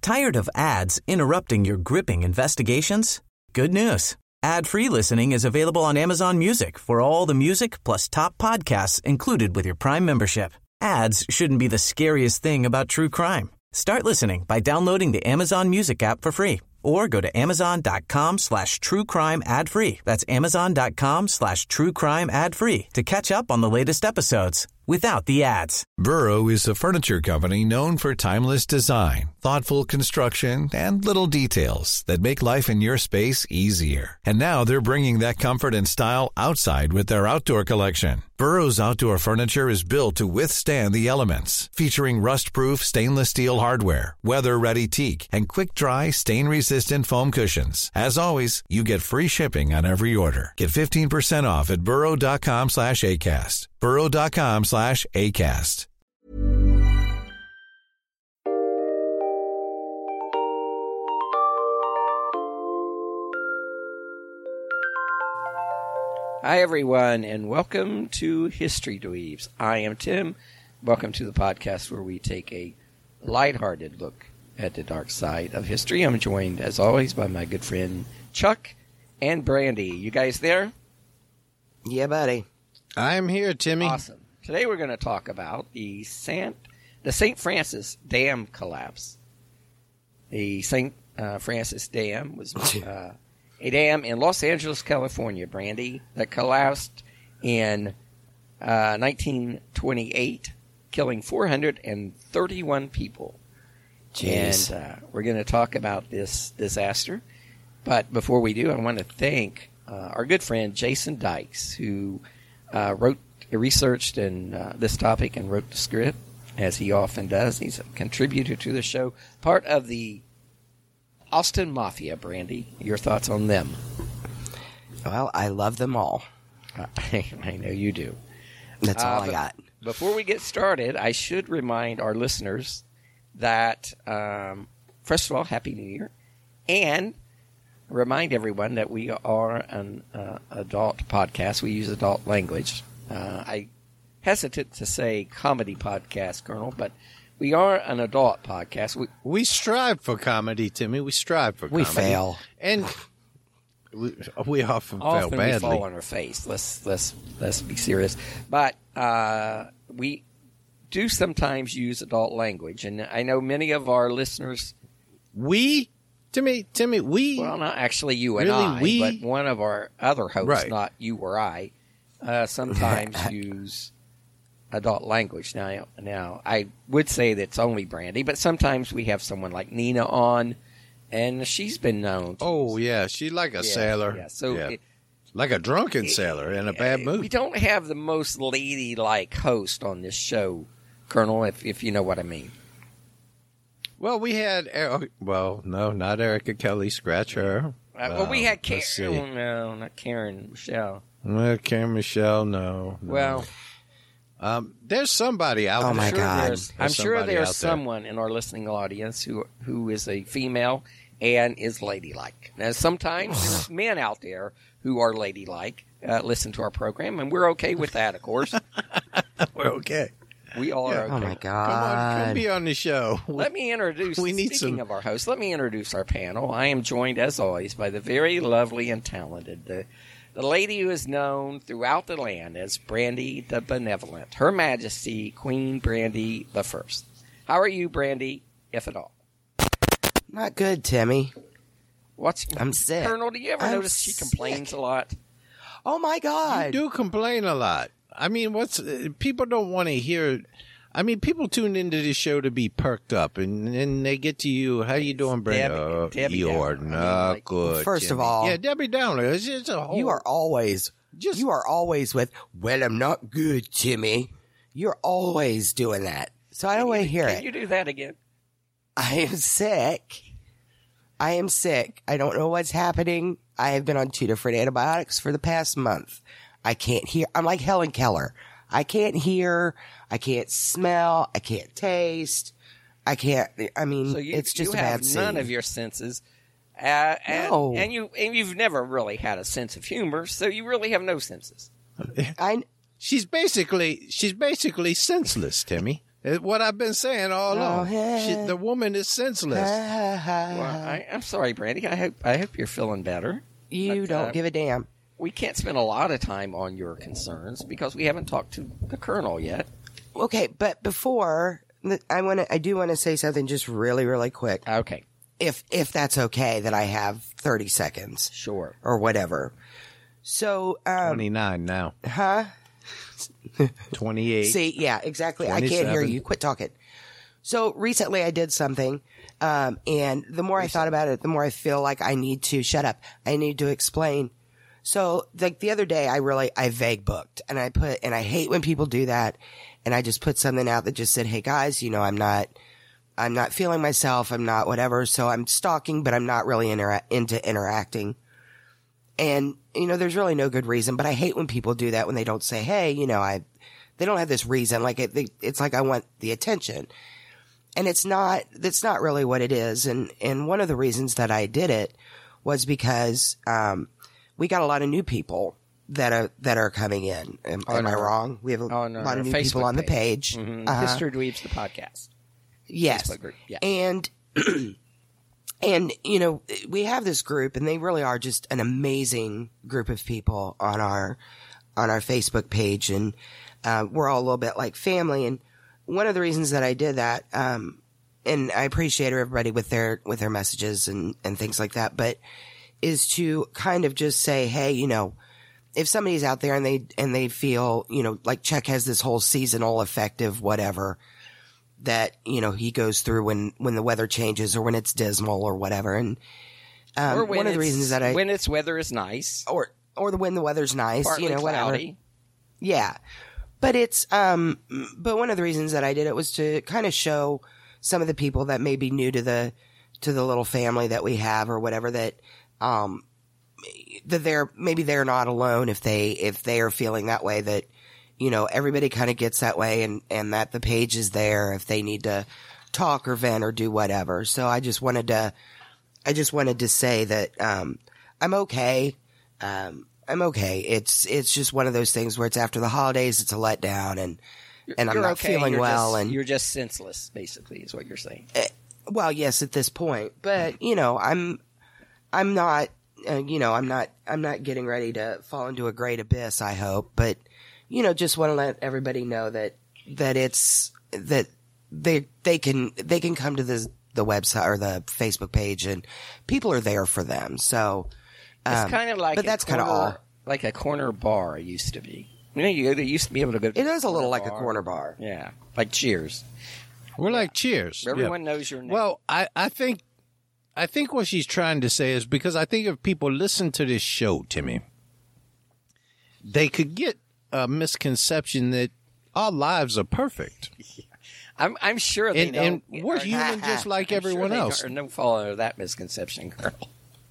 Tired of ads interrupting your gripping investigations? Good news. Ad-free listening is available on Amazon Music for all the music plus top podcasts included with your Prime membership. Ads shouldn't be the scariest thing about true crime. Start listening by downloading the Amazon Music app for free or go to amazon.com/truecrime ad-free. That's amazon.com/truecrime ad-free to catch up on the latest episodes without the ads. Burrow is a furniture company known for timeless design, thoughtful construction, and little details that make life in your space easier. And now they're bringing that comfort and style outside with their outdoor collection. Burrow's outdoor furniture is built to withstand the elements, featuring rust-proof stainless steel hardware, weather-ready teak, and quick-dry, stain-resistant foam cushions. As always, you get free shipping on every order. Get 15% off at burrow.com/ACAST. burrow.com/ACAST. Hi, everyone, and welcome to History Dweebs. I am Tim. Welcome to the podcast where we take a lighthearted look at the dark side of history. I'm joined, as always, by my good friend Chuck and Brandy. You guys there? Yeah, buddy. I'm here, Timmy. Awesome. Today we're going to talk about the St. Francis Dam collapse. The St. Francis Dam was a dam in Los Angeles, California, Brandy, that collapsed in 1928, killing 431 people. Jeez. And we're going to talk about this disaster. But before we do, I want to thank our good friend Jason Dykes, who researched this topic and wrote the script, as he often does. He's a contributor to the show, part of the Austin Mafia. Brandy, your thoughts on them? Well, I love them all. I know you do. That's all I got. Before we get started, I should remind our listeners that, first of all, Happy New Year, and remind everyone that we are an adult podcast. We use adult language. I hesitate to say comedy podcast, Colonel, but we are an adult podcast. We strive for comedy, Timmy. We strive for comedy. We fail. And we often fail badly. We fall on our face. Let's be serious. But we do sometimes use adult language, and I know many of our listeners. Timmy, we. Well, not actually you and really, I, but one of our other hosts, right. Not you or I, sometimes use adult language. Now, I would say that's only Brandy, but sometimes we have someone like Nina on, and she's been known to use, she's like a sailor. Yeah, so like a drunken sailor in a bad mood. We don't have the most ladylike host on this show, Colonel, if you know what I mean. Well, we had not Erica Kelly. Scratch her. We had Karen. No, not Karen Michelle. Well, Karen Michelle, no. Well, there's somebody out there. Oh my God! I'm sure there's someone in our listening audience who is a female and is ladylike. Now, sometimes there's men out there who are ladylike. Listen to our program, and we're okay with that, of course. We're okay. We all are okay. Oh my God! Come be on the show. Let me introduce. Speaking of our host, let me introduce our panel. I am joined, as always, by the very lovely and talented, the lady who is known throughout the land as Brandy the Benevolent, Her Majesty Queen Brandy the First. How are you, Brandy, if at all? Not good, Timmy. I'm sick. Colonel, do you ever notice she complains a lot? Oh my God! You do complain a lot. I mean, people don't want to hear. I mean, people tune into this show to be perked up, and then they get to you. How you doing, Brenda? Debbie you're Downer. not good. First Jimmy. of all, yeah, Debbie Downer. It's just a whole. You are always with. Well, I'm not good, Timmy. You're always doing that, so I don't want to hear it. Can you do that again? I am sick. I don't know what's happening. I have been on 2 different antibiotics for the past month. I can't hear. I'm like Helen Keller. I can't hear. I can't smell. I can't taste. I can't. I mean, it's just a bad scene. You have none of your senses. No. And you've never really had a sense of humor, so you really have no senses. She's basically senseless, Timmy. It's what I've been saying all along. hey. The woman is senseless. Well, I'm sorry, Brandy. I hope you're feeling better. You But, don't give a damn. We can't spend a lot of time on your concerns because we haven't talked to the Colonel yet. Okay, but before I do want to say something just really, really quick. Okay, If that's okay, that I have 30 seconds sure. or whatever. So, 29 now. huh? 28. See, yeah, exactly. I can't 27. hear you. Quit talking. So recently I did something, and the more I thought about it, the more I feel like I need to shut up. I need to explain. So like the other day, I vague booked, and I hate when people do that. And I just put something out that just said, "Hey guys, I'm not feeling myself. I'm not whatever. So I'm stalking, but I'm not really into interacting." And, there's really no good reason, but I hate when people do that when they don't say, "Hey, they don't have this reason." Like it's like I want the attention. And that's not really what it is. And one of the reasons that I did it was because, we got a lot of new people that are coming in. Am I wrong? We have a lot of new people on the page. Mm-hmm. Uh-huh. History Dweebs, the podcast. Yes. Facebook group. Yeah. And, we have this group, and they really are just an amazing group of people on our Facebook page. And, we're all a little bit like family. And one of the reasons that I did that, and I appreciate everybody with their messages and things like that, but is to kind of just say, hey, if somebody's out there and they feel, like Chuck has this whole seasonal affective whatever that, he goes through when the weather changes or when it's dismal or whatever. And, or one of the reasons that when its weather is nice or when the weather's nice, partly whatever. cloudy. Yeah. But it's, but one of the reasons that I did it was to kind of show some of the people that may be new to the little family that we have or whatever that they're not alone if they are feeling that way, that, everybody kind of gets that way and that the page is there if they need to talk or vent or do whatever. So I just wanted to say that, I'm okay. I'm okay. It's just one of those things where it's after the holidays, it's a letdown and I'm not okay. feeling well. And you're just senseless, basically, is what you're saying. well, yes, at this point, but I'm not, I'm not getting ready to fall into a great abyss, I hope, but, just want to let everybody know that it's, that they can come to the website or the Facebook page and people are there for them. So, it's kind of like, but that's kind of all. Like a corner bar used to be. You used to be able to go to It is a little like a bar. corner bar. Yeah. Like Cheers. We're like Cheers. Everyone knows your name. Well, I think what she's trying to say is because I think if people listen to this show, Timmy, they could get a misconception that our lives are perfect. I'm sure they don't. And we're human just like everyone else. Don't fall under that misconception, Colonel.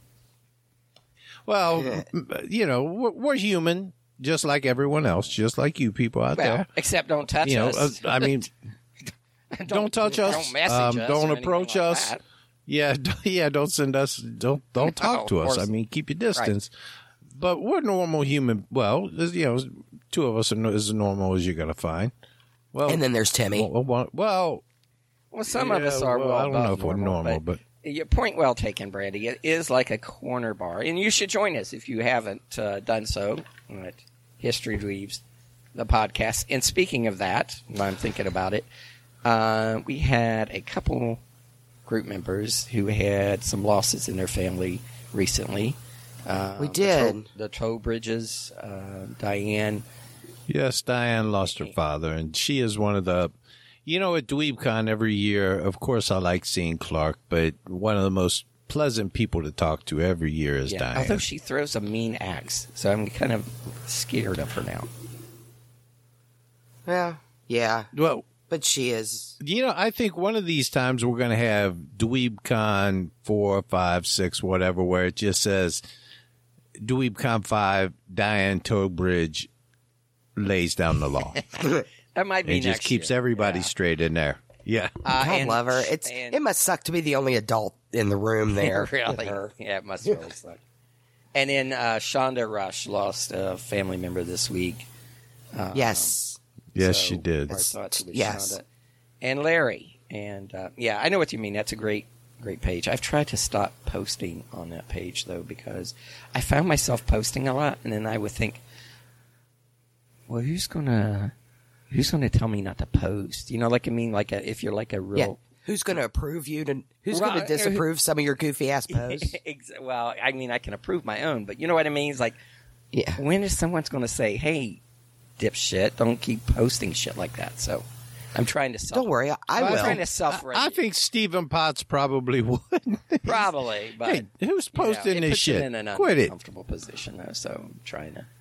Well, we're human just like everyone else, just like you people out there. Except don't touch us. I mean, don't touch us. Don't message us. Don't or approach anything like us. that. Yeah, don't send us. Don't talk to of us. course. I mean, keep your distance. Right. But we're normal human. Well, two of us are as normal as you're gonna find. Well, And then there's Timmy. Well, some of us are. I don't know if we're normal, normal, but your point well taken, Brandy. It is like a corner bar, and you should join us if you haven't done so at History Dweebs, the podcast. And speaking of that, when I'm thinking about it, we had a couple group members who had some losses in their family recently. We did. The Trowbridges, Diane. yes, Diane lost her father, and she is one of the. At DweebCon every year, of course, I like seeing Clark, but one of the most pleasant people to talk to every year is Diane. Although she throws a mean axe, so I'm kind of scared of her now. Well, yeah, Well, but she is. I think one of these times we're going to have DweebCon 4, 5, 6, whatever, where it just says DweebCon 5, Diane Trowbridge lays down the law. That might be It just next keeps year. everybody Yeah. straight in there. Yeah. I love her. It must suck to be the only adult in the room there. with Really? her. Yeah, it must really suck. And then Shonda Rush lost a family member this week. Yes. Yes, So she did. our thoughts with Yes. Shonda. and Larry. And yeah, I know what you mean. That's a great page. I've tried to stop posting on that page though, because I found myself posting a lot, and then I would think, well, who's gonna tell me not to post? You know, like I mean, if you're like a real. Yeah. Who's going to approve you? Who's going to disapprove some of your goofy ass posts? Well, I mean, I can approve my own, but you know what I mean? It's like, Yeah. when is someone's going to say, "Hey, dipshit, don't keep posting shit like that"? So, I'm trying to. Don't worry, I will. I'm trying to self-regulate. I think Stephen Potts probably would. Probably, but Hey, who's posting it this puts shit? him in an Quit it. uncomfortable position, though. So I'm trying to.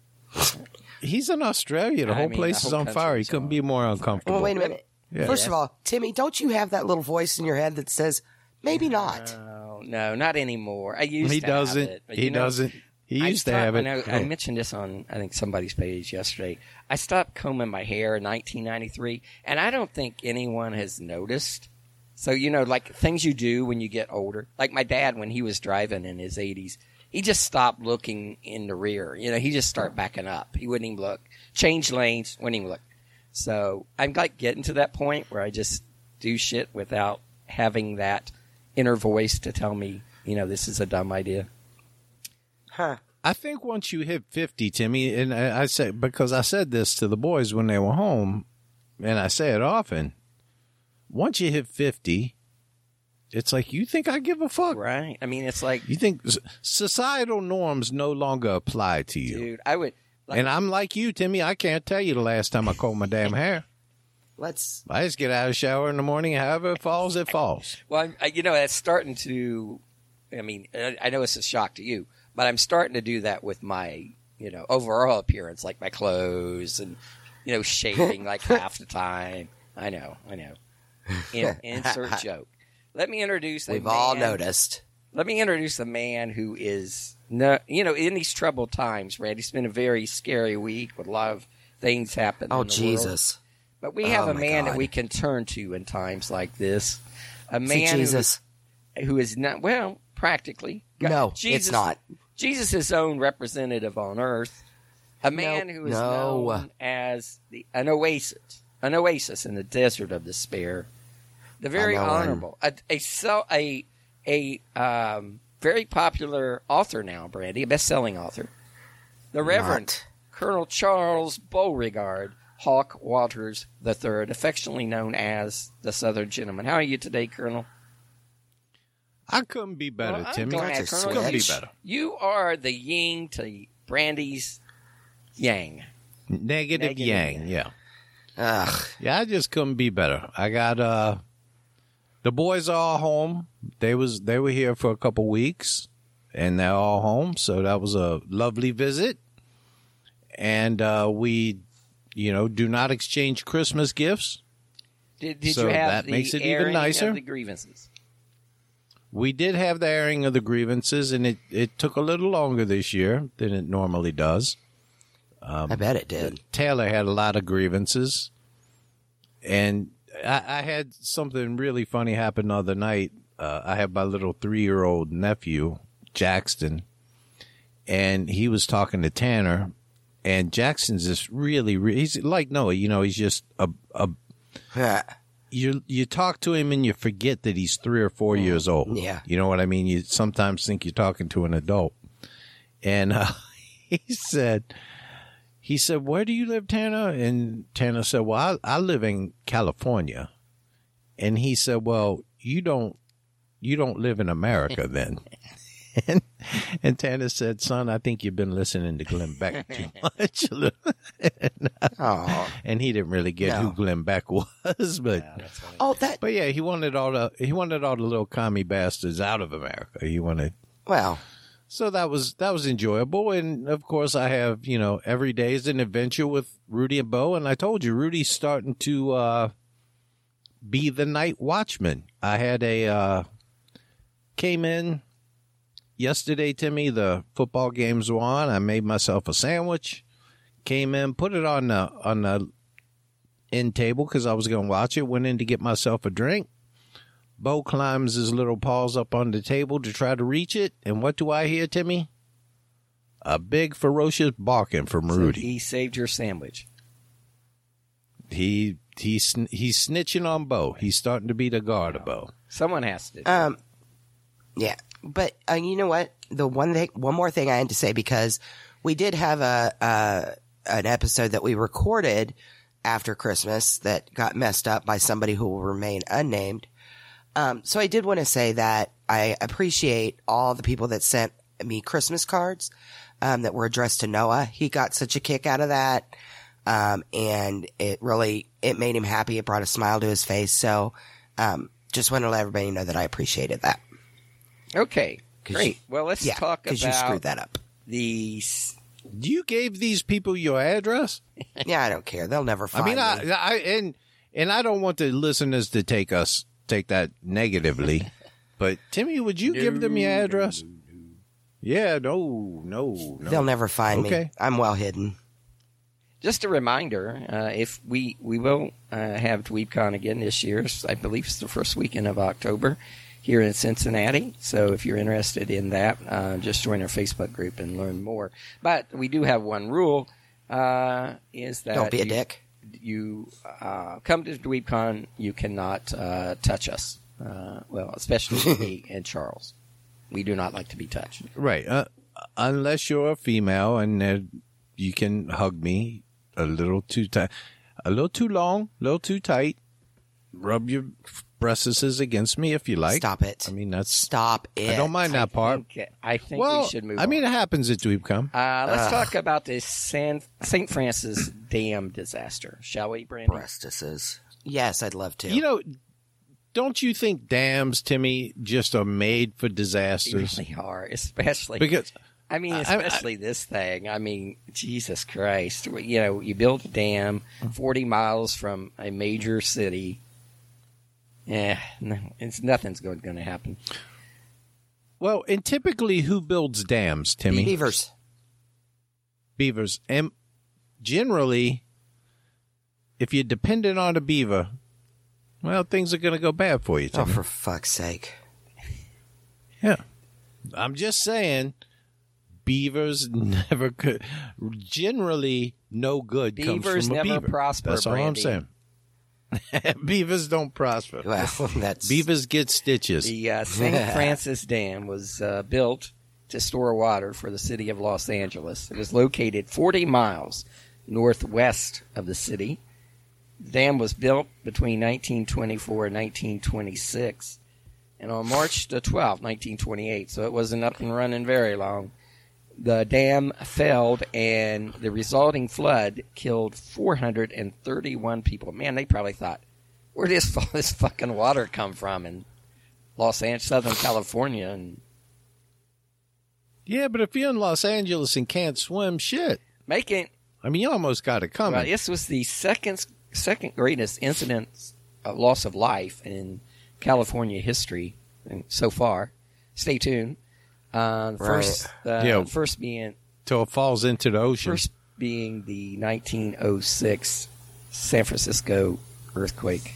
He's in Australia. The I whole mean, place the is whole on fire. He country's couldn't on be more uncomfortable. Well, wait a minute. Yeah. First of all, Timmy, don't you have that little voice in your head that says, maybe not? No, not anymore. I used He to doesn't. have it. But, He you know, doesn't. He I used to stopped- have it. I mentioned this on, I think, somebody's page yesterday. I stopped combing my hair in 1993, and I don't think anyone has noticed. So, you know, like things you do when you get older. Like my dad, when he was driving in his 80s, he just stopped looking in the rear. You know, he just started backing up. He wouldn't even look. Change lanes, wouldn't even look. So I'm like getting to that point where I just do shit without having that inner voice to tell me, you know, this is a dumb idea. Huh. I think once you hit 50, Timmy, and I say, because I said this to the boys when they were home, and I say it often, once you hit 50, it's like, you think I give a fuck? Right? I mean, it's like, You think societal norms no longer apply to you? dude, I would. Like, And I'm like you, Timmy. I can't tell you the last time I combed my damn hair. Let's. I just get out of the shower in the morning. However it falls, it falls. well, you know, that's starting to. I mean, I know it's a shock to you, but I'm starting to do that with my, you know, overall appearance, like my clothes and, you know, shaving like half the time. I know. Insert joke. Let me introduce. We've all noticed. Let me introduce a man who is, no, you know, in these troubled times, Randy. It's been a very scary week with a lot of things happening. Oh, in the Jesus. world. But we have Oh, a my man that God. we can turn to in times like this. A See, man Jesus. who is not, well, practically. No, Jesus, it's not. Jesus' his own representative on earth. A man who is known as an oasis in the desert of despair. The very I know one. honorable, a very popular author now, Brandy, a best-selling author. The Reverend Not. Colonel Charles Beauregard Hawk Waters III, affectionately known as the Southern Gentleman. How are you today, Colonel? I couldn't be better, Well, I'm Timmy. going That's at a Colonel. Couldn't be switch. better. You are the yin to Brandy's yang. Negative yang, yang. yeah. Ugh. Yeah, I just couldn't be better. I got the boys are all home. They were here for a couple weeks, and they're all home. So that was a lovely visit. And we, do not exchange Christmas gifts. Did So you have that the makes it even airing nicer. of the grievances? We did have the airing of the grievances, and it took a little longer this year than it normally does. I bet it did. Taylor had a lot of grievances, and I had something really funny happen the other night. I have my little 3-year-old nephew, Jackson, and he was talking to Tanner, and Jackson's just he's like Noah, he's just you talk to him and you forget that he's 3 or 4 years old. Yeah. You know what I mean? You sometimes think you're talking to an adult. And he said, where do you live, Tanner? And Tanner said, well, I live in California. And he said, well, you don't live in America then. And Tanner said, son, I think you've been listening to Glenn Beck too much. Oh. And he didn't really get who Glenn Beck was, but but yeah, he wanted all the little commie bastards out of America. He wanted. Well, So that was enjoyable, and of course I have every day is an adventure with Rudy and Bo, and I told you Rudy's starting to be the night watchman. I had came in yesterday, Timmy. The football games were on. I made myself a sandwich, came in, put it on the end table because I was going to watch it. Went in to get myself a drink. Bo climbs his little paws up on the table to try to reach it. And what do I hear, Timmy? A big, ferocious barking from Rudy. So he saved your sandwich. He he's snitching on Bo. He's starting to be the guard of Bo. Someone has to. Yeah, but you know what? The one more thing I had to say, because we did have an episode that we recorded after Christmas that got messed up by somebody who will remain unnamed. So I did want to say that I appreciate all the people that sent me Christmas cards that were addressed to Noah. He got such a kick out of that. And it made him happy. It brought a smile to his face. So, just want to let everybody know that I appreciated that. Okay, great. Well, let's talk about because you screwed that up. You gave these people your address? Yeah, I don't care. They'll never find me. I don't want the listeners to take that negatively. But Timmy, would you give them your address? Yeah, no. They'll never find me. I'm well hidden. Just a reminder, if we will have DweebCon again this year. I believe it's the first weekend of October here in Cincinnati. So if you're interested in that, just join our Facebook group and learn more. But we do have one rule, is that don't be a dick. You come to DweebCon, you cannot touch us. Well, especially me and Charles. We do not like to be touched. Right. Unless you're a female and you can hug me a little too tight, a little too long, a little too tight. Rub your breasts against me if you like. Stop it. I mean, Stop it. I don't mind that part. I think we should move on. I mean, it happens at DweebCon. Let's talk about the St. Francis Dam disaster, shall we, Brandy? Breastises. Yes, I'd love to. You know, don't you think dams, Timmy, just are made for disasters? They really are, especially because especially this thing. I mean, Jesus Christ! You know, you build a dam 40 miles from a major city. Yeah, no, nothing's going to happen. Well, and typically, who builds dams, Timmy? Beavers. And generally, if you're dependent on a beaver, well, things are going to go bad for you, Timmy. Oh, for fuck's sake. Yeah. I'm just saying, beavers never could. Generally, no good comes from a beaver. Beavers never prosper, That's all Brandy. I'm saying. Beavers don't prosper. Well, Beavers get stitches. The St. Francis Dam was built to store water for the city of Los Angeles. It was located 40 miles northwest of the city. The dam was built between 1924 and 1926, and on March the 12th, 1928, so it wasn't up and running very long, the dam failed, and the resulting flood killed 431 people. Man, they probably thought, where does all this fucking water come from in Los Angeles, Southern California? And yeah, but if you're in Los Angeles and can't swim, shit. You almost got it coming. Well, this was the second greatest incident of loss of life in California history so far. Stay tuned. First being till it falls into the ocean. First being the 1906 San Francisco earthquake.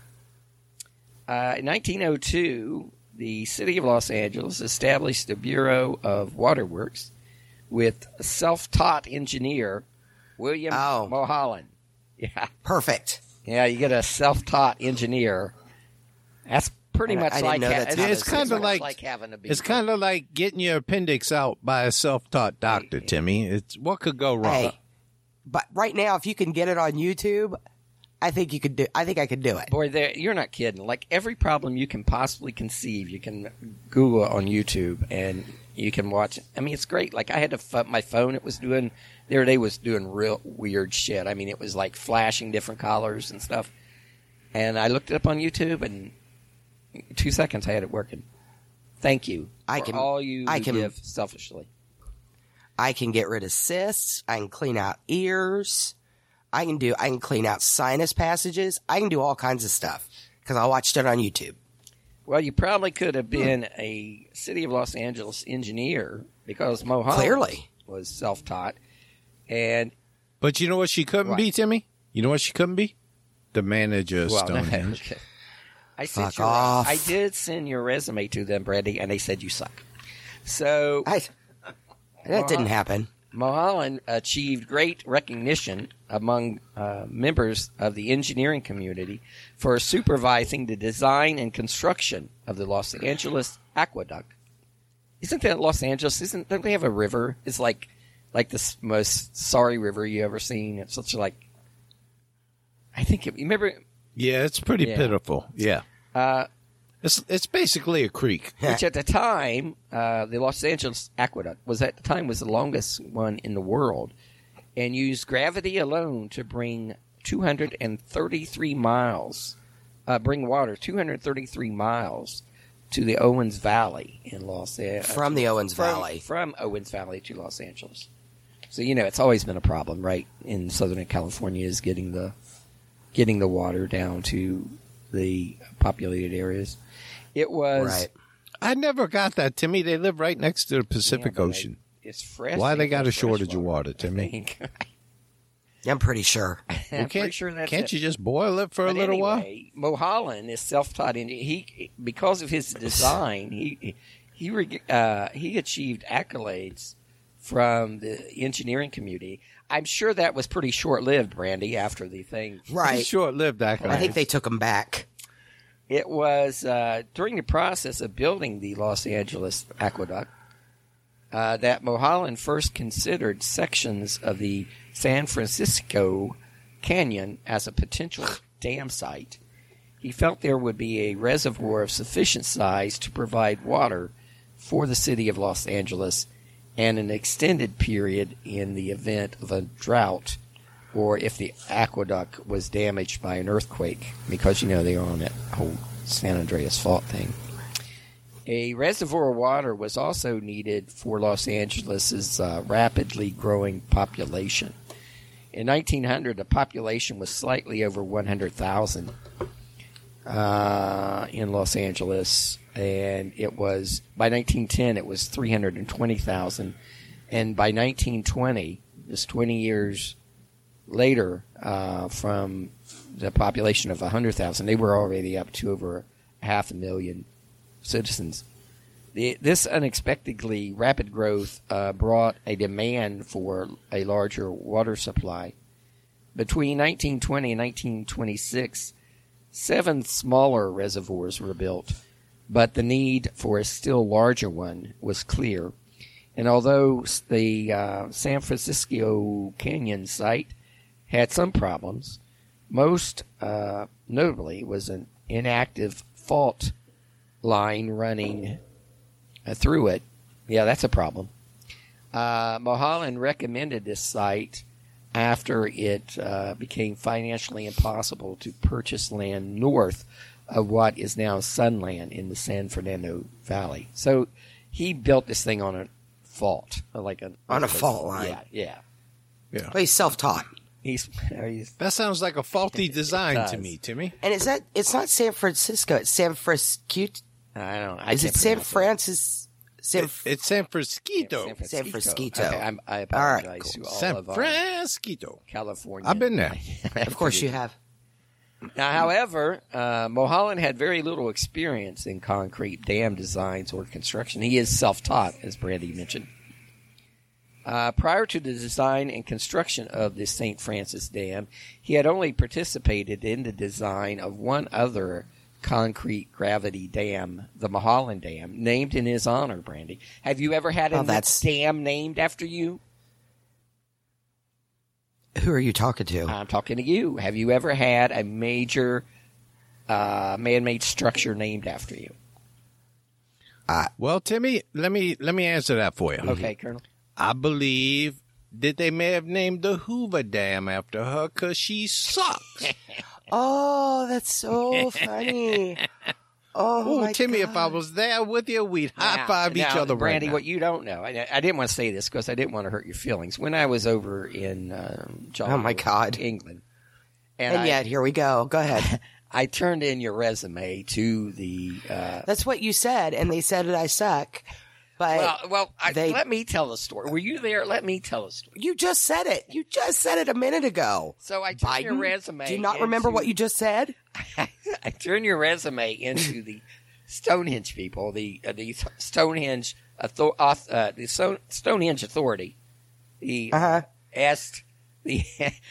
In 1902, the city of Los Angeles established the Bureau of Waterworks with self-taught engineer William Mulholland. Yeah, perfect. Yeah, you get a self-taught engineer. That's pretty much like it's kind of like having a beaver. It's kind of like getting your appendix out by a self-taught doctor, Timmy. It's what could go wrong. Hey, but right now, if you can get it on YouTube, I think you could do. I think I could do it. Boy, you're not kidding. Like every problem you can possibly conceive, you can Google it on YouTube and you can watch it. I mean, it's great. Like I had to my phone. It was doing the other day was doing real weird shit. I mean, it was like flashing different colors and stuff. And I looked it up on YouTube, and in 2 seconds I had it working. Thank you for all you give selfishly. I can get rid of cysts. I can clean out ears. I can clean out sinus passages. I can do all kinds of stuff because I watched it on YouTube. Well, you probably could have been a City of Los Angeles engineer because Mulholland clearly was self-taught. But you know what she couldn't be, Timmy? You know what she couldn't be? The manager of Stonehenge. Fuck off. I did send your resume to them, Brandy, and they said you suck. So that didn't happen. Mulholland achieved great recognition among members of the engineering community for supervising the design and construction of the Los Angeles Aqueduct. Isn't that Los Angeles? Don't they have a river? It's like the most sorry river you ever seen. It's such like, I think you remember. Yeah, it's pretty pitiful. Yeah. It's basically a creek. Which at the time, the Los Angeles Aqueduct was the longest one in the world, and used gravity alone to bring 233 miles, bring water 233 miles to the Owens Valley in Los Angeles. From the Owens Valley. From Owens Valley to Los Angeles. So, it's always been a problem, right, in Southern California is getting the water down to the populated areas. It was... Right. I never got that, Timmy. They live right next to the Pacific Ocean. It's fresh. Why they got a fresh shortage of water, water, Timmy? I'm pretty sure. I'm pretty sure that's Can't you just boil it for a little while? Mulholland is self-taught. Because of his design, he achieved accolades from the engineering community. I'm sure that was pretty short-lived, Brandy, after the thing. Right. Short-lived accolades. I think they took him back. It was during the process of building the Los Angeles Aqueduct that Mulholland first considered sections of the San Francisco Canyon as a potential dam site. He felt there would be a reservoir of sufficient size to provide water for the city of Los Angeles and an extended period in the event of a drought or if the aqueduct was damaged by an earthquake, because, they are on that whole San Andreas Fault thing. A reservoir of water was also needed for Los Angeles' rapidly growing population. In 1900, the population was slightly over 100,000 in Los Angeles, and it was, by 1910, it was 320,000, and by 1920, just 20 years later, from the population of 100,000, they were already up to over 500,000 citizens. This unexpectedly rapid growth brought a demand for a larger water supply. Between 1920 and 1926, 7 smaller reservoirs were built, but the need for a still larger one was clear. And although the San Francisco Canyon site had some problems, most notably was an inactive fault line running through it. Yeah, that's a problem. Mulholland recommended this site after it became financially impossible to purchase land north of what is now Sunland in the San Fernando Valley. So he built this thing on a fault, on a fault line. Yeah. Well, he's self-taught. That sounds like a faulty design to me, Timmy. And it's not San Francisco, it's San Francisco. I don't know. Is it San Francis? It's San Francisco. San Francisco. Okay, I apologize All right, cool. to all San of our Francisco. California. I've been there. Of course you have. Now, however, Mulholland had very little experience in concrete dam designs or construction. He is self-taught, as Brandy mentioned. Prior to the design and construction of the St. Francis Dam, he had only participated in the design of one other concrete gravity dam, the Mulholland Dam, named in his honor, Brandy. Have you ever had a dam named after you? Who are you talking to? I'm talking to you. Have you ever had a major man-made structure named after you? Well, Timmy, let me answer that for you. Okay, Colonel. I believe that they may have named the Hoover Dam after her because she sucks. Oh, that's so funny. Oh, my Timmy, God. if I was there with you, we'd high-five each other right Brandy, now. what you don't know, I didn't want to say this because I didn't want to hurt your feelings. When I was over in Oh, my God. England. And yet, here we go. Go ahead. I turned in your resume to the... That's what you said, and they said that I suck. But let me tell the story. Were you there? Let me tell the story. You just said it. You just said it a minute ago. So I turned your resume. Do you not remember what you just said? I turned your resume into the Stonehenge people, the Stonehenge Stonehenge Authority, the Uh-huh. the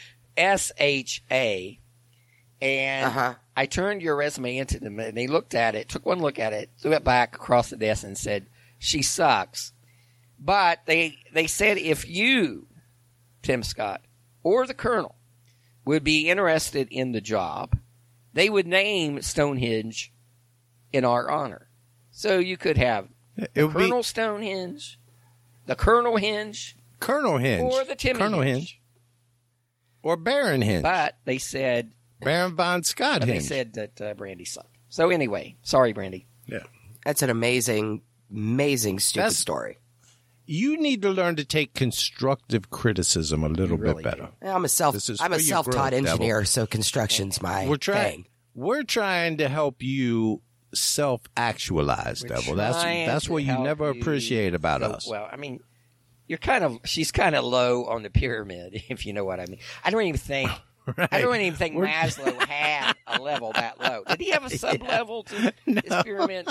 SHA, and I turned your resume into them, and they looked at it, took one look at it, threw it back across the desk, and said, "She sucks." But they said if you, Tim Scott, or the Colonel would be interested in the job, they would name Stonehenge in our honor. So you could have the Colonel Stonehenge, the Colonel Hinge, Colonel Hinge, or the Timmy Colonel Hinge, or Baron Hinge. But they said Baron von Scott They Hinge. said that Brandy sucked. So anyway, sorry, Brandy. Yeah. That's an amazing stupid story. You need to learn to take constructive criticism a little really bit better. I'm a self-taught engineer, so construction's my thing. We're trying to help you self-actualize, Devil. That's what you never appreciate about us. Well, I mean, she's kind of low on the pyramid, if you know what I mean. I don't even think Maslow had a level that low. Did he have a sub-level to his pyramid?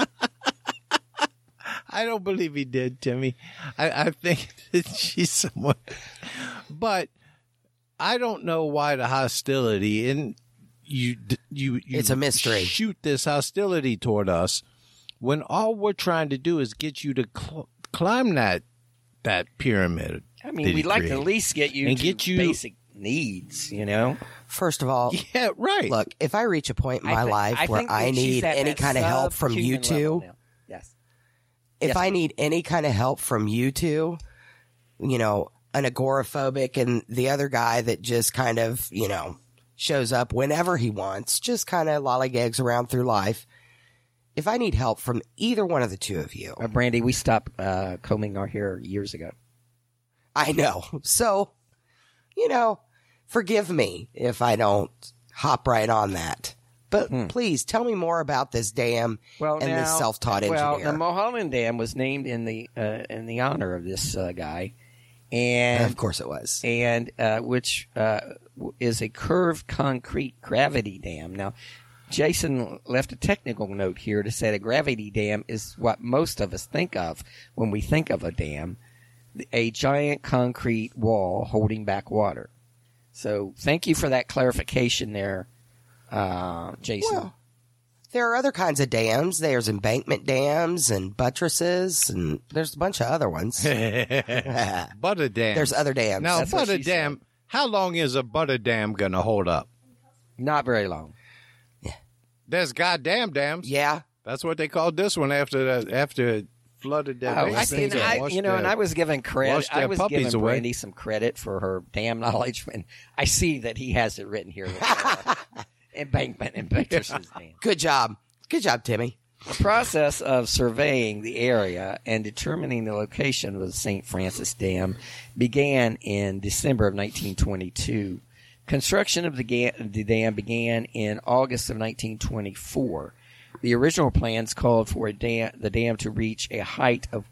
I don't believe he did, Timmy. I think that she's somewhat, but I don't know why the hostility, and you it's a mystery. Shoot this hostility toward us when all we're trying to do is get you to climb that pyramid. I mean, we'd like to at least get you to basic needs, you know? First of all, yeah, right. Look, if I reach a point in my life where I need any kind of help from you two, if I need any kind of help from you two, you know, an agoraphobic and the other guy that just kind of, you know, shows up whenever he wants, just kind of lollygags around through life. If I need help from either one of the two of you. Brandy, we stopped combing our hair years ago. I know. So, you know, forgive me if I don't hop right on that. But please tell me more about this dam this self-taught engineer. Well, the Mulholland Dam was named in the honor of this guy, and of course it was, and which is a curved concrete gravity dam. Now, Jason left a technical note here to say a gravity dam is what most of us think of when we think of a dam, a giant concrete wall holding back water. So, thank you for that clarification there. Jason. Well, there are other kinds of dams. There's embankment dams and buttresses, and there's a bunch of other ones. Butter dam. There's other dams. Now, That's butter dam. How long is a butter dam going to hold up? Not very long. Yeah. There's goddamn dams. Yeah. That's what they called this one after it flooded that. And I was giving credit. I was giving away. Brandy some credit for her dam knowledge, and I see that he has it written here. Embankment and buttresses dam. Good job, Timmy. The process of surveying the area and determining the location of the St. Francis Dam began in December of 1922. Construction of the dam began in August of 1924. The original plans called for the dam to reach a height of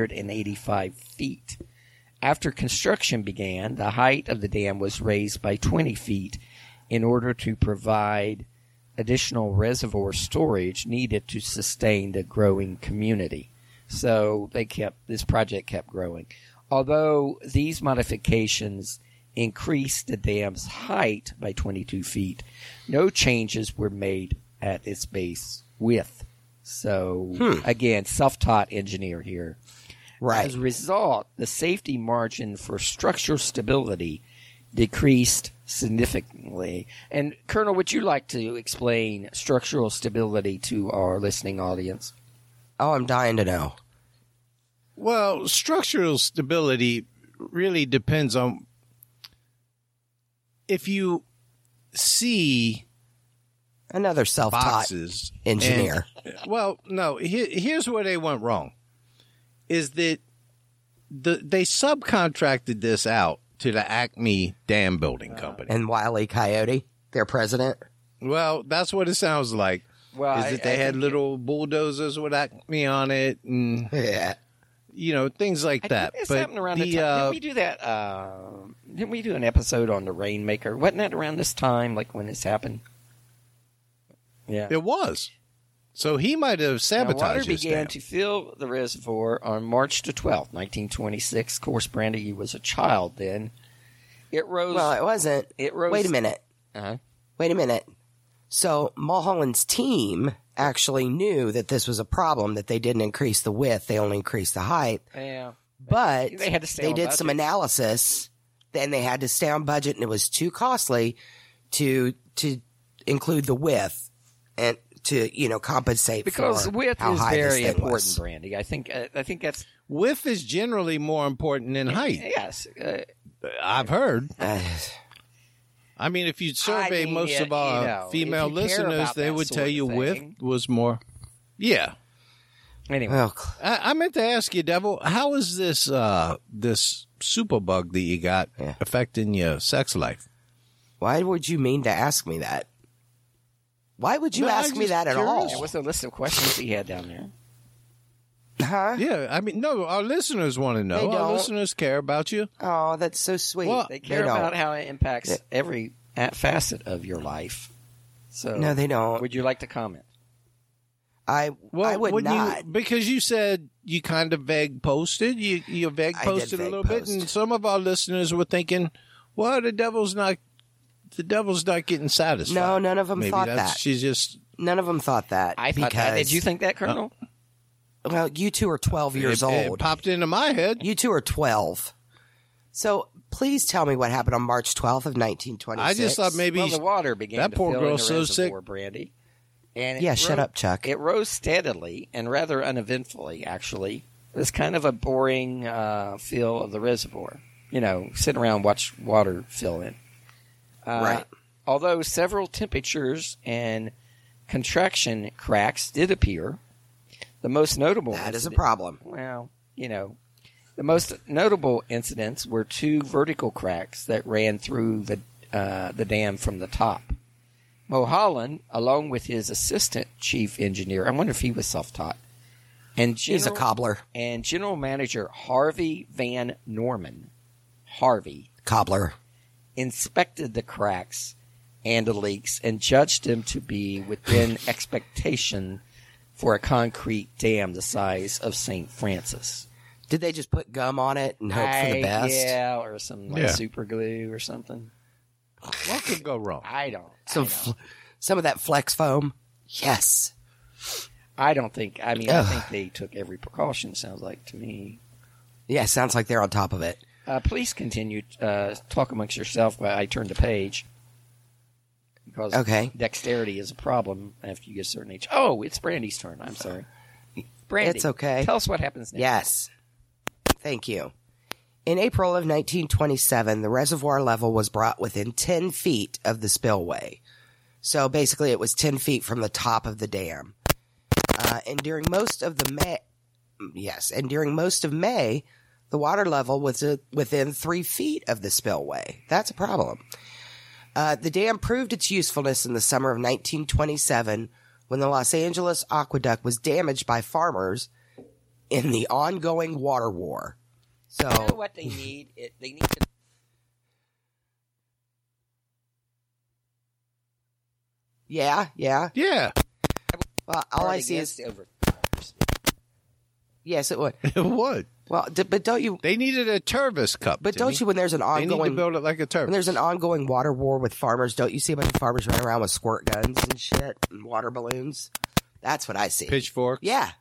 185 feet. After construction began, the height of the dam was raised by 20 feet in order to provide additional reservoir storage needed to sustain the growing community. So this project kept growing. Although these modifications increased the dam's height by 22 feet, no changes were made at its base width. So, again, self-taught engineer here. Right. As a result, the safety margin for structural stability decreased significantly. And, Colonel, would you like to explain structural stability to our listening audience? Oh, I'm dying to know. Well, structural stability really depends on if you see another self-taught engineer. No. Here's where they went wrong. Is that they subcontracted this out to the Acme Dam Building Company. And Wile E. Coyote, their president? Well, that's what it sounds like. Well, they had little bulldozers with Acme on it and things like that. It's but happened around the time. Didn't we do that? Didn't we do an episode on the Rainmaker? Wasn't that around this time, like when this happened? Yeah. It was. So he might have Now, sabotaged water his began dam. to fill the reservoir on March the 12th, 1926. Of course, Brandy was a child then. It rose. Well, it wasn't. It rose. Wait a minute. Uh-huh. Wait a minute. So Mulholland's team actually knew that this was a problem, that they didn't increase the width, they only increased the height. Yeah. But They had to stay they on did budget. some analysis, then they had to stay on budget, and it was too costly to include the width and to compensate Because for width how is high very this thing important, was. Brandy. I think that's Width is generally more important than height. yes. I've heard. Uh, I mean, if you survey mean, most yeah, of our you know, female if you care listeners, about they that would sort tell of you thing. width was more. Yeah. Anyway, well, I meant to ask you, Devil, how is this this superbug that you got affecting your sex life? why would you mean to ask me that? Why would you No, ask I'm me just that at curious. all? what's the list of questions he had down there? Huh? Yeah, I mean, no, our listeners want to know. They Our don't. listeners care about you. Oh, that's so sweet. Well, They care don't. about how it impacts every facet of your life. So, No, they don't. Would you like to comment? I would wouldn't not. because you said you kind of vague posted. You vague I did posted a vague little bit, post. and some of our listeners were thinking, "Well, the devil's not getting satisfied." No, none of them Maybe thought that's- that. She's just None of them thought that. I thought because, that. Did you think that, Colonel? Well, you two are 12 years it old. popped into my head. You two are 12. So please tell me what happened on March 12th of 1926. I just thought maybe Well, the water began that to poor fill girl's in the so sick. reservoir, Brandy. And Yeah, shut up, Chuck. It rose steadily and rather uneventfully, actually. It was kind of a boring feel of the reservoir. Sit around, watch water fill in. Right. Although several temperatures and contraction cracks did appear, the most notable That is a incident- problem. Well, the most notable incidents were two vertical cracks that ran through the dam from the top. Mulholland, along with his assistant chief engineer, I wonder if he was self-taught, and He's a cobbler. and general manager Harvey Van Norman, Harvey, Cobbler. inspected the cracks and the leaks and judged them to be within expectation for a concrete dam the size of St. Francis. Did they just put gum on it and hope for the best? Yeah, or some Yeah. super glue or something. What could go wrong? I don't. Some of that flex foam? Yes. I don't think. I mean, Ugh. I think they took every precaution. Sounds like to me. Yeah, sounds like they're on top of it. Please continue. Talk amongst yourself while I turn the page. Because Okay. dexterity is a problem after you get a certain age. Oh, it's Brandy's turn. I'm sorry. Brandy, It's okay. Tell us what happens next. Yes. Thank you. In April of 1927, the reservoir level was brought within 10 feet of the spillway. So basically it was 10 feet from the top of the dam. And during most of May, the water level was within 3 feet of the spillway. That's a problem. The dam proved its usefulness in the summer of 1927 when the Los Angeles Aqueduct was damaged by farmers in the ongoing water war. So, You know what they need? They need to. yeah. Yeah, Well, all I guard see against is, over. yes, it would. it would. Well, but don't you, They needed a Tervis cup. but don't Timmy. you, when there's an They need to ongoing, build it like a when Tervis. there's an ongoing water war with farmers, don't you see a bunch of farmers running around with squirt guns and shit and water balloons? That's what I see. Pitchfork. Yeah.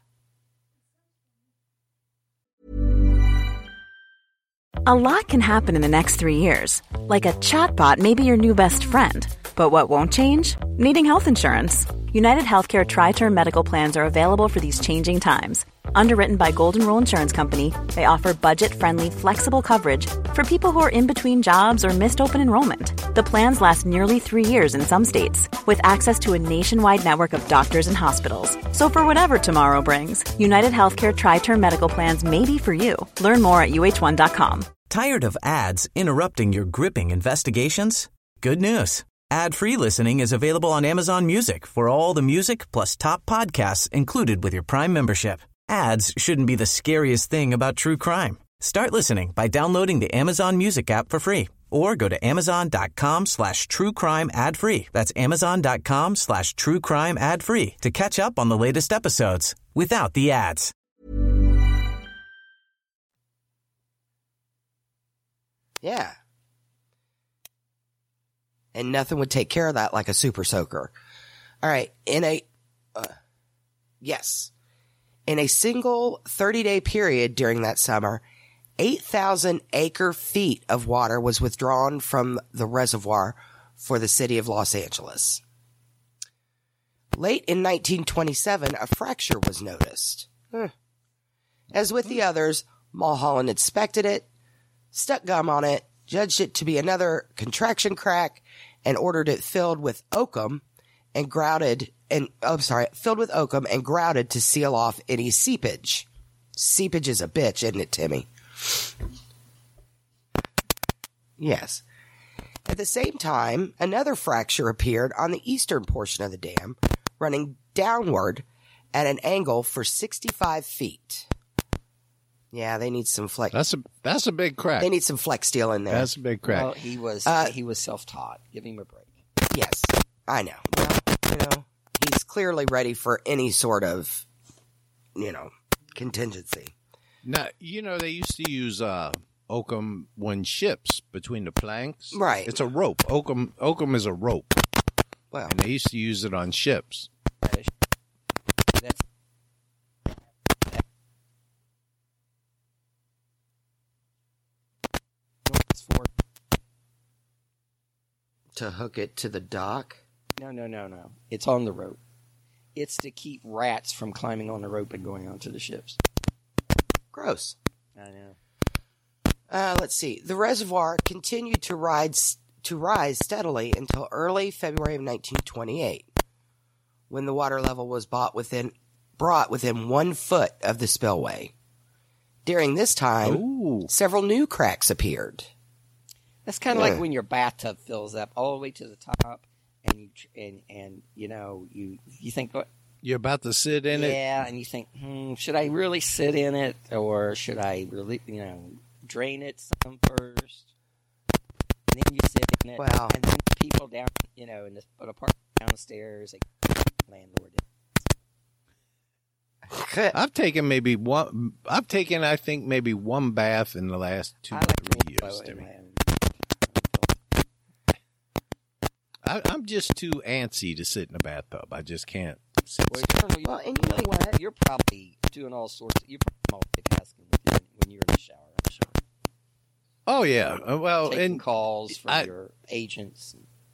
A lot can happen in the next 3 years. Like a chatbot may be your new best friend. But what won't change? Needing health insurance. United Healthcare Tri-Term Medical Plans are available for these changing times. Underwritten by Golden Rule Insurance Company, they offer budget-friendly, flexible coverage for people who are in between jobs or missed open enrollment. The plans last nearly 3 years in some states, with access to a nationwide network of doctors and hospitals. So for whatever tomorrow brings, United Healthcare Tri-Term Medical Plans may be for you. Learn more at uh1.com. Tired of ads interrupting your gripping investigations? Good news. Ad-free listening is available on Amazon Music for all the music plus top podcasts included with your Prime membership. Ads shouldn't be the scariest thing about true crime. Start listening by downloading the Amazon Music app for free Or go to amazon.com/truecrime ad-free. That's amazon.com/truecrime ad-free to catch up on the latest episodes without the ads. Yeah. And nothing would take care of that like a super soaker. All right. In a single 30-day period during that summer, 8,000 acre-feet of water was withdrawn from the reservoir for the city of Los Angeles. Late in 1927, a fracture was noticed. As with the others, Mulholland inspected it, stuck gum on it, judged it to be another contraction crack, and ordered it filled with oakum and grouted to seal off any seepage. Seepage is a bitch, isn't it, Timmy? Yes. At the same time, another fracture appeared on the eastern portion of the dam, running downward at an angle for 65 feet. Yeah, they need some flex. That's a big crack. They need some flex steel in there. That's a big crack. Well, he was self-taught. Give him a break. Yes, I know. Well, he's clearly ready for any sort of, contingency. Now, they used to use oakum when ships between the planks. Right. It's a rope. Oakum is a rope. Well, And they used to use it on ships. That's it's for to hook it to the dock. no. It's on the rope. It's to keep rats from climbing on the rope and going onto the ships. Gross. I know. Let's see. The reservoir continued to rise steadily until early February of 1928, when the water level was brought within 1 foot of the spillway. During this time, several new cracks appeared. That's kind of like when your bathtub fills up all the way to the top, and you think, what? You're about to sit in it? Yeah, and you think, should I really sit in it, or should I really, drain it some first? And then you sit in it, Well. and then people down, in the apartment downstairs, landlord. I've taken maybe one bath in the last 2 I or like 3 years. Timmy. I'm just too antsy to sit in a bathtub. I just can't sit. Well, and you know what? You're probably doing all sorts. You're probably multitasking when you're in the shower, I'm sure. Oh yeah, well, Taking and calls from your agents.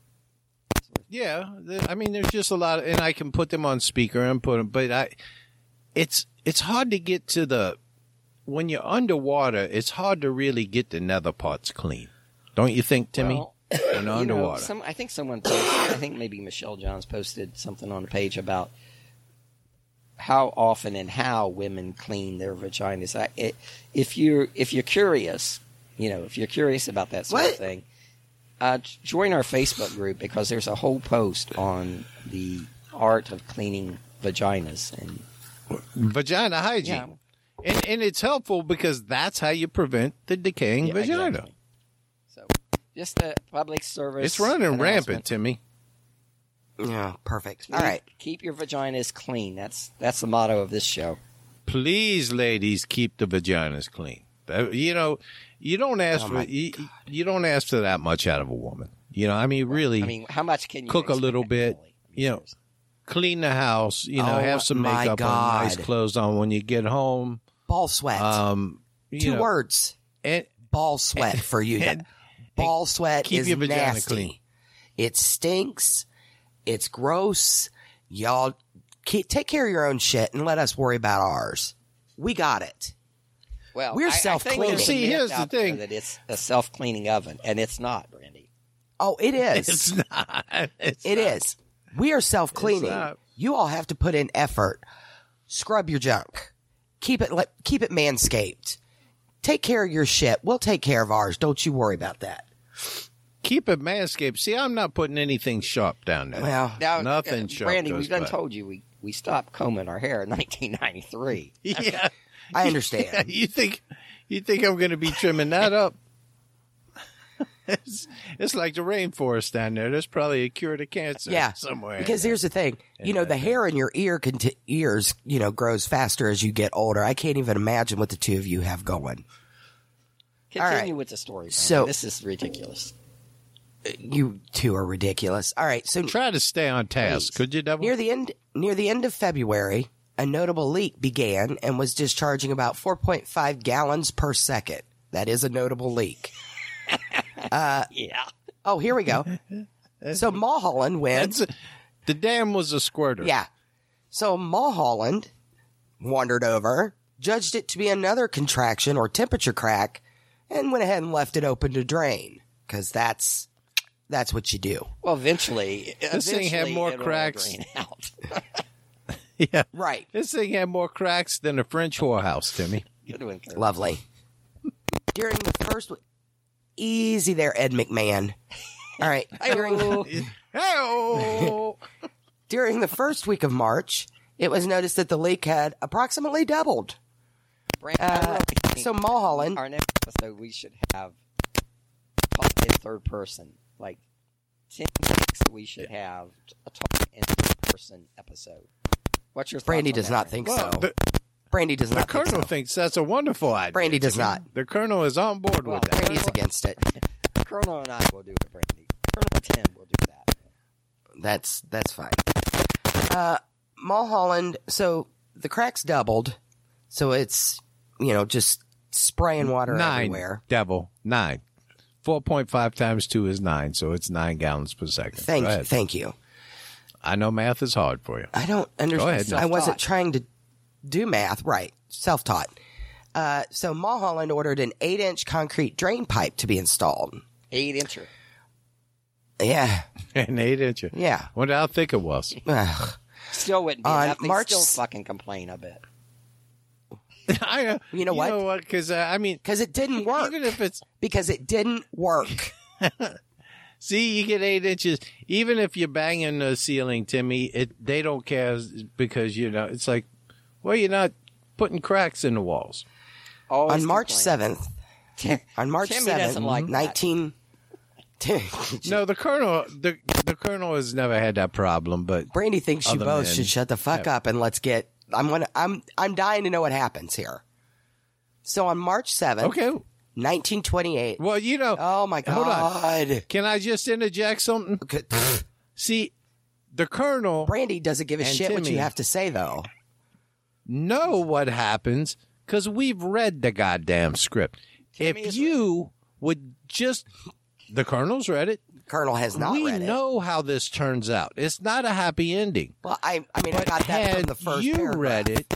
yeah, there's just a lot, and I can put them on speaker and put them, but it's hard to get to when you're underwater. It's hard to really get the nether parts clean, don't you think, Timmy? Well, when underwater, I think someone posted, I think maybe Michelle Johns posted something on the page about how often and how women clean their vaginas. If you're curious, if you're curious about that sort of thing, join our Facebook group, because there's a whole post on the art of cleaning vaginas and vagina hygiene. Yeah. And it's helpful because that's how you prevent the decaying vagina. Exactly. So, just a public service. It's running announcement. rampant, Timmy. Yeah, perfect. All right. Keep your vaginas clean. That's the motto of this show. Please, ladies, keep the vaginas clean. You don't ask you don't ask for that much out of a woman. Really. How much can you cook a expect, little bit? really? Clean the house. Have some my makeup on, nice God. clothes on when you get home. Ball sweat. 2 words. And Ball sweat for you. Ball sweat keep is your vagina nasty. clean. It stinks. It's gross. Y'all take care of your own shit and let us worry about ours. We got it. Well, We're I think self-cleaning. there's a See, myth here's the out there thing. that it's a self-cleaning oven, and it's not, Randy. Oh, it is. It's not. It is. We are self-cleaning. It's not. You all have to put in effort. Scrub your junk. Keep it manscaped. Take care of your shit. We'll take care of ours. Don't you worry about that. Keep it manscaped. See, I'm not putting anything sharp down there. Well, Now, Nothing sharp. Randy, goes we've done by. told you we stopped combing our hair in 1993. Yeah. I understand. You think I'm going to be trimming that up? It's like the rainforest down there. There's probably a cure to cancer somewhere. Because here's the thing. The hair in your ears, grows faster as you get older. I can't even imagine what the two of you have going. Continue with the story. So this is ridiculous. You two are ridiculous. All right. So try to stay on task. Please. Could you, Devil? Near the end of February, a notable leak began and was discharging about 4.5 gallons per second. That is a notable leak. Yeah. Oh, here we go. So Mulholland went. The dam was a squirter. Yeah. So Mulholland wandered over, judged it to be another contraction or temperature crack, and went ahead and left it open to drain. Because that's what you do. Well, eventually this thing had more it'll cracks. drain out. Yeah. Right. This thing had more cracks than a French whorehouse, Timmy. Good one, Kurt. Lovely. During the first... Easy there, Ed McMahon. All right. During the first week of March, it was noticed that the leak had approximately doubled. So Mulholland... Our next episode, we should have talk in third person. Like 10 weeks, we should have a talk in third person episode. What's your thoughts Brandy on does that, not Randy? think so. Brandy does not The think Colonel so. thinks that's a wonderful idea. Brandy does not. The Colonel is on board with that. Brandy's against it. Colonel and I will do it, Brandy. Colonel Tim will do that. That's fine. Mulholland, so the cracks doubled. So it's, just spraying water 9, everywhere. Devil, 9. 4.5 times 2 is 9, so it's 9 gallons per second. Thank you. I know math is hard for you. I don't understand. Go ahead. I wasn't trying to do math. Right. Self-taught. So Mulholland ordered an 8-inch concrete drain pipe to be installed. 8-incher. Yeah. An 8-incher. Yeah. Wonder how thick it was. Ugh. Still wouldn't be On enough. They March still fucking complain, I bet. You know what? You know what? Because, Because it didn't work. even if it's... Because it didn't work. See, you get 8 inches. Even if you're banging the ceiling, Timmy, they don't care because, it's like, well, you're not putting cracks in the walls. Always On March complain. 7th, on March Timmy 7th, doesn't like that. 19... No, the Colonel has never had that problem, but Brandy thinks you Other both men should shut the fuck have. up and let's get... I'm dying to know what happens here. So on March 7th, okay. 1928... Well, Oh my hold on. God. Can I just interject something? Okay. See, the Colonel Brandy doesn't give a And shit what you Timmy. have to say, though. know what happens because we've read the goddamn script. Timmy If has you would just, the Colonel's read it. Colonel has not We read it. know how this turns out. It's not a happy ending. Well, I mean, I But got that from had the first you paragraph. read it,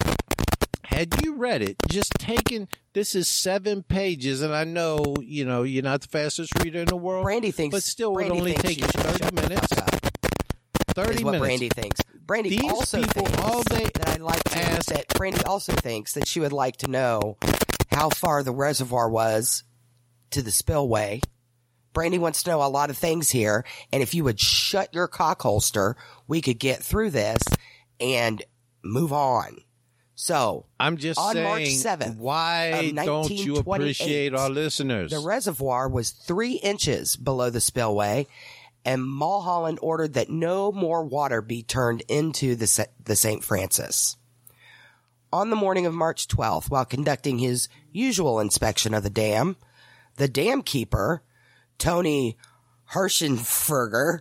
had you read it, just taken, this is 7 pages, and I know, you're not the fastest reader in the world. Brandy thinks... But still, Brandy would only thinks take you you should shut 30 the minutes. fuck up, 30 is what minutes. Brandy thinks. Brandy These also people, thinks all they that I'd like to ask- that Brandy also thinks that she would like to know how far the reservoir was to the spillway. Brandy wants to know a lot of things here, and if you would shut your cock holster, we could get through this and move on. So, I'm just on saying, March 7th why of don't you 1928, appreciate our listeners? the reservoir was 3 inches below the spillway, and Mulholland ordered that no more water be turned into the St. Francis. On the morning of March 12th, while conducting his usual inspection of the dam keeper, Tony Hirschenferger,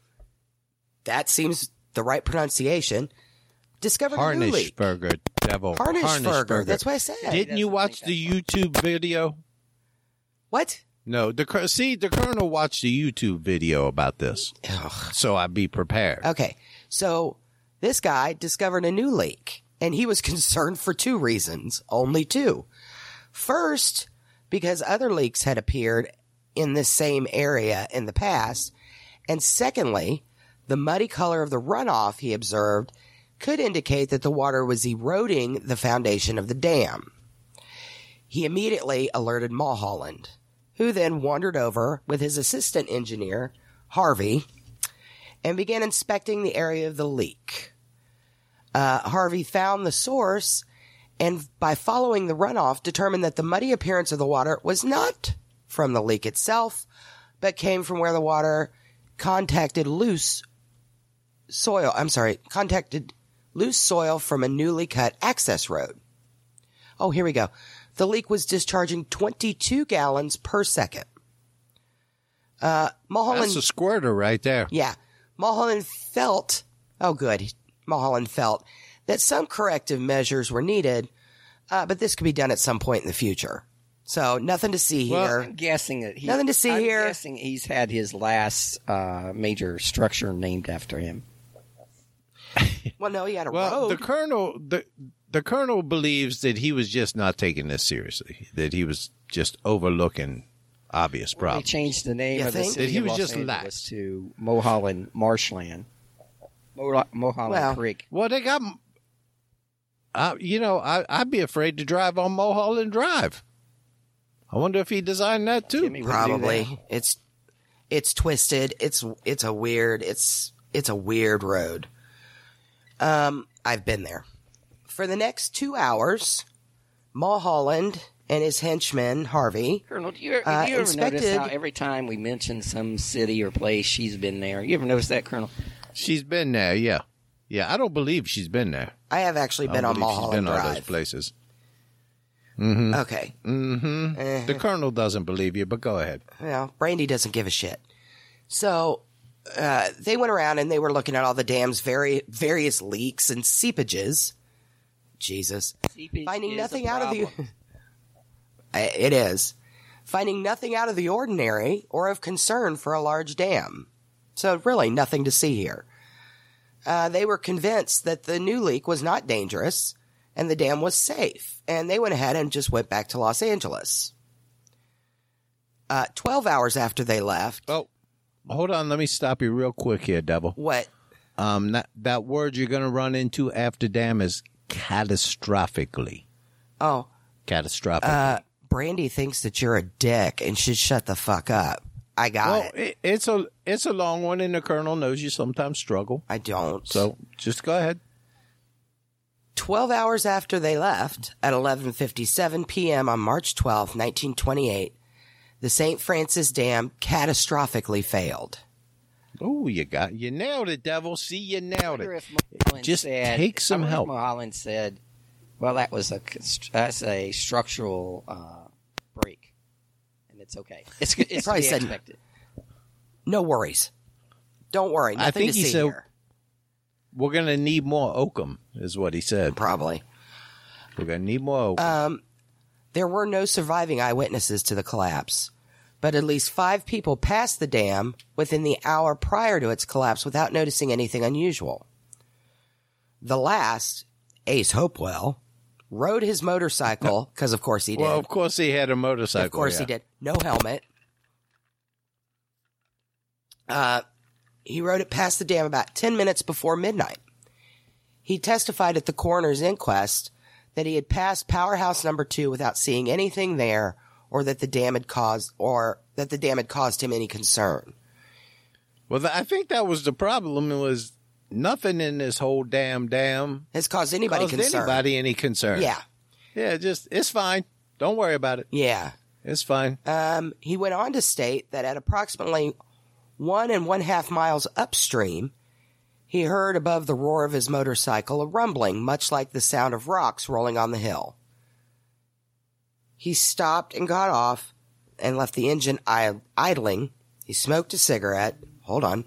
that seems the right pronunciation, discovered a new leak. Harnischberger, devil. Harnischberger, that's what I said. Didn't you watch the YouTube video? What? No, the Colonel watched the YouTube video about this, Ugh. so I'd be prepared. Okay, so this guy discovered a new leak, and he was concerned for 2 reasons, only 2. First, because other leaks had appeared in this same area in the past, and secondly, the muddy color of the runoff, he observed, could indicate that the water was eroding the foundation of the dam. He immediately alerted Mulholland, who then wandered over with his assistant engineer, Harvey, and began inspecting the area of the leak. Harvey found the source and by following the runoff determined that the muddy appearance of the water was not from the leak itself, but came from where the water contacted loose soil from a newly cut access road. Oh, here we go. The leak was discharging 22 gallons per second. Mulholland, That's a squirter right there. yeah, Mulholland felt that some corrective measures were needed, but this could be done at some point in the future. So nothing to see here. I'm guessing that Nothing to see here. I'm guessing he's had his last major structure named after him. Well, no, he had a Well, road. the colonel believes that he was just not taking this seriously, that he was just overlooking obvious They problems. changed the name You of the think? city That he of was Los just Angeles lax. to Mulholland Marshland. Mulholland Well, Creek. Well, they got, I'd be afraid to drive on Mulholland Drive. I wonder if he designed that too. Jimmy would do that. Probably. It's twisted. It's a weird road. I've been there. For the next 2 hours, Mulholland and his henchman, Harvey, Colonel, do you ever notice inspected- how every time we mention some city or place, she's been there? You ever notice that, Colonel? She's been there, yeah. Yeah, I don't believe she's been there. I have actually I been don't on believe she's Mulholland been all those Drive. places. Okay. The colonel doesn't believe you, but go ahead. Well, Brandy doesn't give a shit. So they went around and they were looking at all the dam's various leaks and seepages. Jesus. Seepage Finding is nothing a out of the... problem. It is. Finding nothing out of the ordinary or of concern for a large dam. So really nothing to see here. They were convinced that the new leak was not dangerous and the dam was safe. And they went ahead and just went back to Los Angeles. 12 hours after they left. Oh, hold on. Let me stop you real quick here, Devil. What? That word you're going to run into after dam is catastrophically. Oh, Catastrophically. Brandy thinks that you're a dick and should shut the fuck up. I got it. It's a long one, and the colonel knows you sometimes struggle. I don't. So just go ahead. 12 hours after they left, at 11:57 p.m. on March 12, 1928, the St. Francis Dam catastrophically failed. Oh, you nailed it, Devil. See, you I nailed wonder it. if Mulholland Just said, take some I wonder if help. Mulholland said, well, that's a structural break, and it's okay. It's to Probably be said- expected. No worries. Don't worry. Nothing I think to he see said- here. We're going to need more oakum, is what he said. Probably. We're going to need more oakum. There were no surviving eyewitnesses to the collapse, but at least 5 people passed the dam within the hour prior to its collapse without noticing anything unusual. The last, Ace Hopewell, rode his motorcycle, because of course he did. Well, of course he had a motorcycle. Of course yeah. he did. No helmet. He rode it past the dam about 10 minutes before midnight. He testified at the coroner's inquest that he had passed Powerhouse number 2 without seeing anything there, or that the dam had caused him any concern. Well, I think that was the problem. It was nothing in this whole damn dam Has caused anybody caused concern. anybody any concern. Yeah. Yeah, it's fine. Don't worry about it. Yeah. It's fine. He went on to state that at approximately 1 1/2 miles upstream, he heard above the roar of his motorcycle a rumbling, much like the sound of rocks rolling on the hill. He stopped and got off and left the engine idling. He smoked a cigarette. Hold on.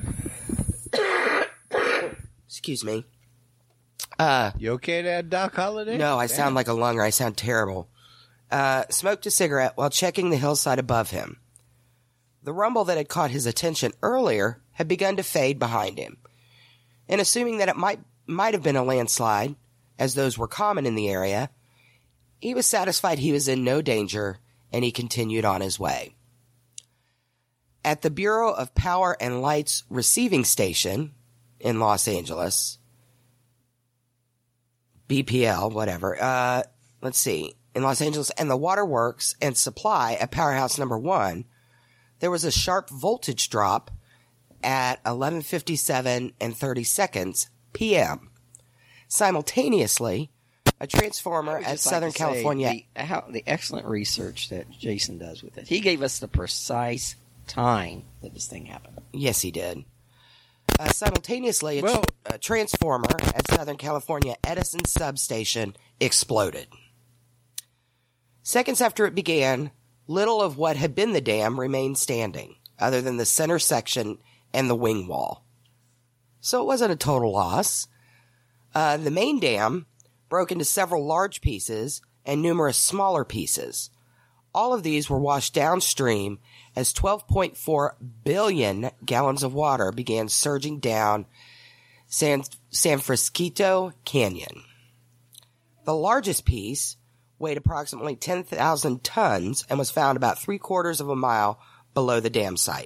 Excuse me. You okay there, Doc Holliday? No, I sound like a lunger. I sound terrible. Smoked a cigarette while checking the hillside above him. The rumble that had caught his attention earlier had begun to fade behind him. And assuming that it might have been a landslide, as those were common in the area, he was satisfied he was in no danger, and he continued on his way. At the Bureau of Power and Light's receiving station in Los Angeles, BPL, whatever, let's see, in Los Angeles, and the waterworks and supply at Powerhouse number 1, there was a sharp voltage drop at 11:57 and 30 seconds p.m. Simultaneously, A transformer at Just like Southern to say, California. the excellent research that Jason does with it. He gave us the precise time that this thing happened. Yes, he did. Simultaneously, Well- a transformer at Southern California Edison substation exploded. Seconds after it began, little of what had been the dam remained standing, other than the center section and the wing wall. So it wasn't a total loss. The main dam broke into several large pieces and numerous smaller pieces. All of these were washed downstream as 12.4 billion gallons of water began surging down San Francisco Canyon. The largest piece weighed approximately 10,000 tons and was found about 3/4 of a mile below the dam site.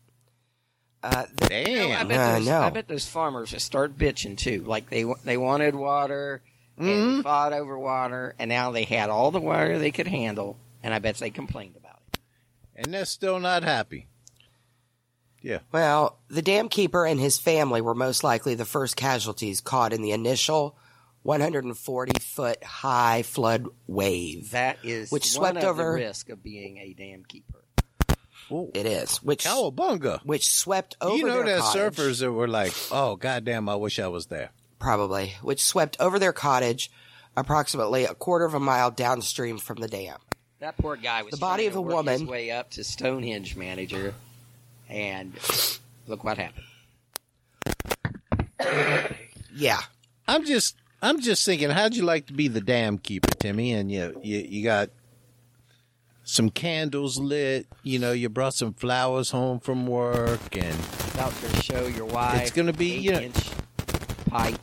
Damn. I bet those farmers just start bitching too. Like they wanted water and they fought over water, and now they had all the water they could handle, and I bet they complained about it. And they're still not happy. Yeah. Well, the dam keeper and his family were most likely the first casualties caught in the initial 140-foot high flood wave. That is which one swept of over. the risk of being a dam keeper. It is, which Cowabunga. swept over You know their there's cottage. surfers that were like, oh, goddamn, I wish I was there. Probably, which swept over their cottage approximately 1/4 of a mile downstream from the dam. That poor guy was The body trying of to a work his woman- way up to Stonehenge manager, and look what happened. Yeah. I'm just thinking, how'd you like to be the dam keeper, Timmy? And you got some candles lit. You know, you brought some flowers home from work, and About to show your wife. It's gonna be, 8-inch pipe.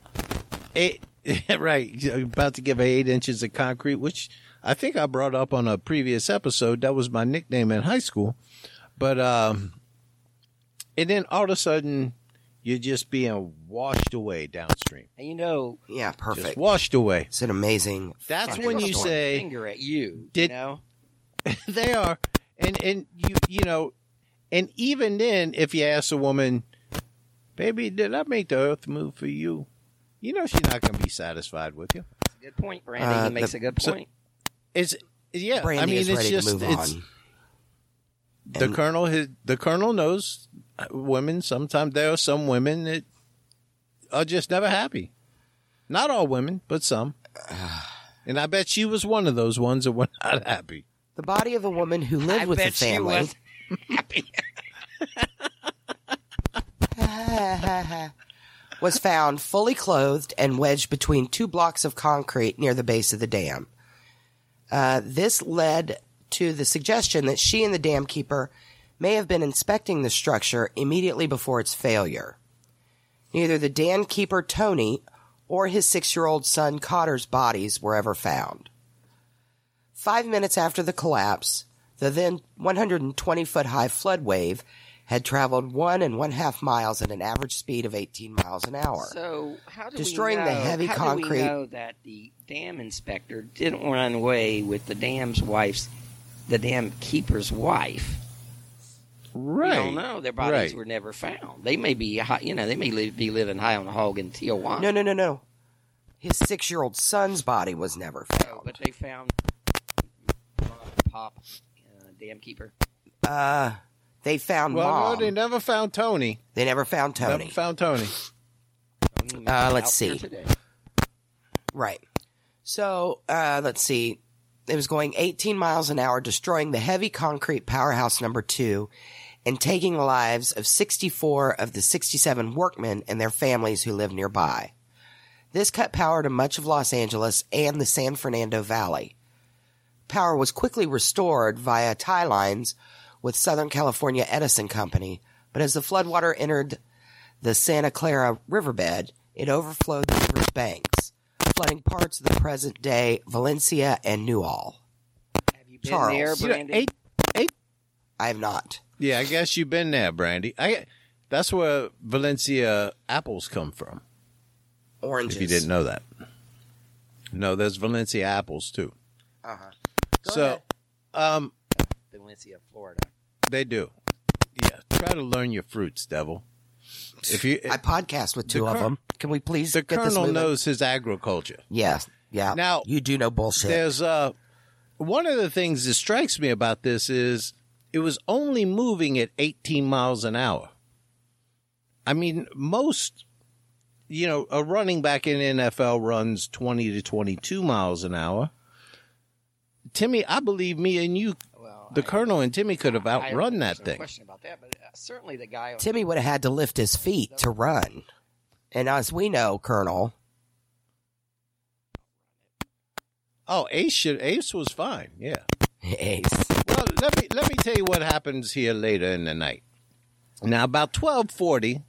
right, you're about to give her 8 inches of concrete, which I think I brought up on a previous episode. That was my nickname in high school. But and then all of a sudden, you're just being washed away downstream. And you know, Yeah, Just perfect. washed away. It's an amazing. That's fucking when you story. say finger at you. Did- you know, they are, and you know, and even then, if you ask a woman, "Baby, did I make the earth move for you?" You know, she's not going to be satisfied with you. good point, Randy. He makes a good point. It's yeah. Brandy I mean, is it's ready just to move it's on. the colonel knows women. Sometimes there are some women that are just never happy. Not all women, but some. And I bet she was one of those ones that were not happy. The body of a woman who lived I with the bet she family was happy. was found fully clothed and wedged between 2 blocks of concrete near the base of the dam. This led to the suggestion that she and the dam keeper may have been inspecting the structure immediately before its failure. Neither the dam keeper, Tony, or his 6-year-old son, Cotter's bodies were ever found. 5 minutes after the collapse, the then 120-foot high flood wave had traveled 1.5 miles at an average speed of 18 miles an hour. So how do Destroying we the know, heavy how concrete- do we know that the dam inspector didn't run away with the dam keeper's wife? Right. We don't know. Their bodies were never found. They may be, they may be living high on the hog in Tijuana. No. His 6-year-old son's body was never found. But they found Pop, dam keeper. They found Well, Mom. no, they never found Tony. They never found Tony. Never found Tony. Let's see. Right. So, let's see. It was going 18 miles an hour, destroying the heavy concrete powerhouse number 2 and taking the lives of 64 of the 67 workmen and their families who lived nearby. This cut power to much of Los Angeles and the San Fernando Valley. Power was quickly restored via tie lines with Southern California Edison Company, but as the floodwater entered the Santa Clara riverbed, it overflowed the river's banks, flooding parts of the present-day Valencia and Newell. Have you been Charles. there, You know, Brandy? I have not. Yeah, I guess you've been there, Brandy. That's where Valencia apples come from. Oranges. If you didn't know that. No, there's Valencia apples too. Uh-huh. So, Valencia, Florida. they do. Yeah, try to learn your fruits, devil. If you, I podcast with 2 of col- them. Can we please the get this colonel moving? knows his agriculture, Yes. Yeah. Now, you do know bullshit. There's one of the things that strikes me about this is it was only moving at 18 miles an hour. I mean, most, a running back in NFL runs 20 to 22 miles an hour. Timmy, I believe me and you, the Colonel and Timmy could have outrun that thing. Question about that, but certainly the guy. Timmy would have had to lift his feet to run. And as we know, Colonel. Oh, Ace was fine. Yeah. Ace. Well, let me tell you what happens here later in the night. Now, about 12:40,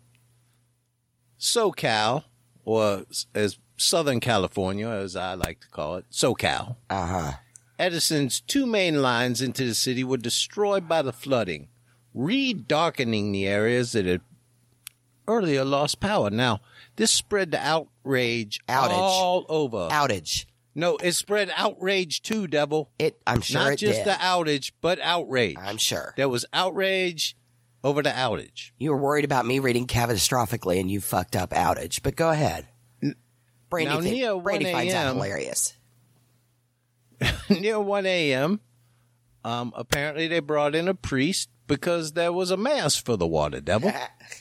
SoCal, or as Southern California, as I like to call it, SoCal. Edison's two main lines into the city were destroyed by the flooding, re-darkening the areas that had earlier lost power. Now, this spread the outrage all over. Outage. No, it spread outrage too, Devil. I'm sure Not it just did. the outage, but outrage. I'm sure. There was outrage over the outage. You were worried about me reading catastrophically, and you fucked up outage. But go ahead. Brandy finds that hilarious. Near 1 a.m., apparently they brought in a priest because there was a mass for the water, Devil.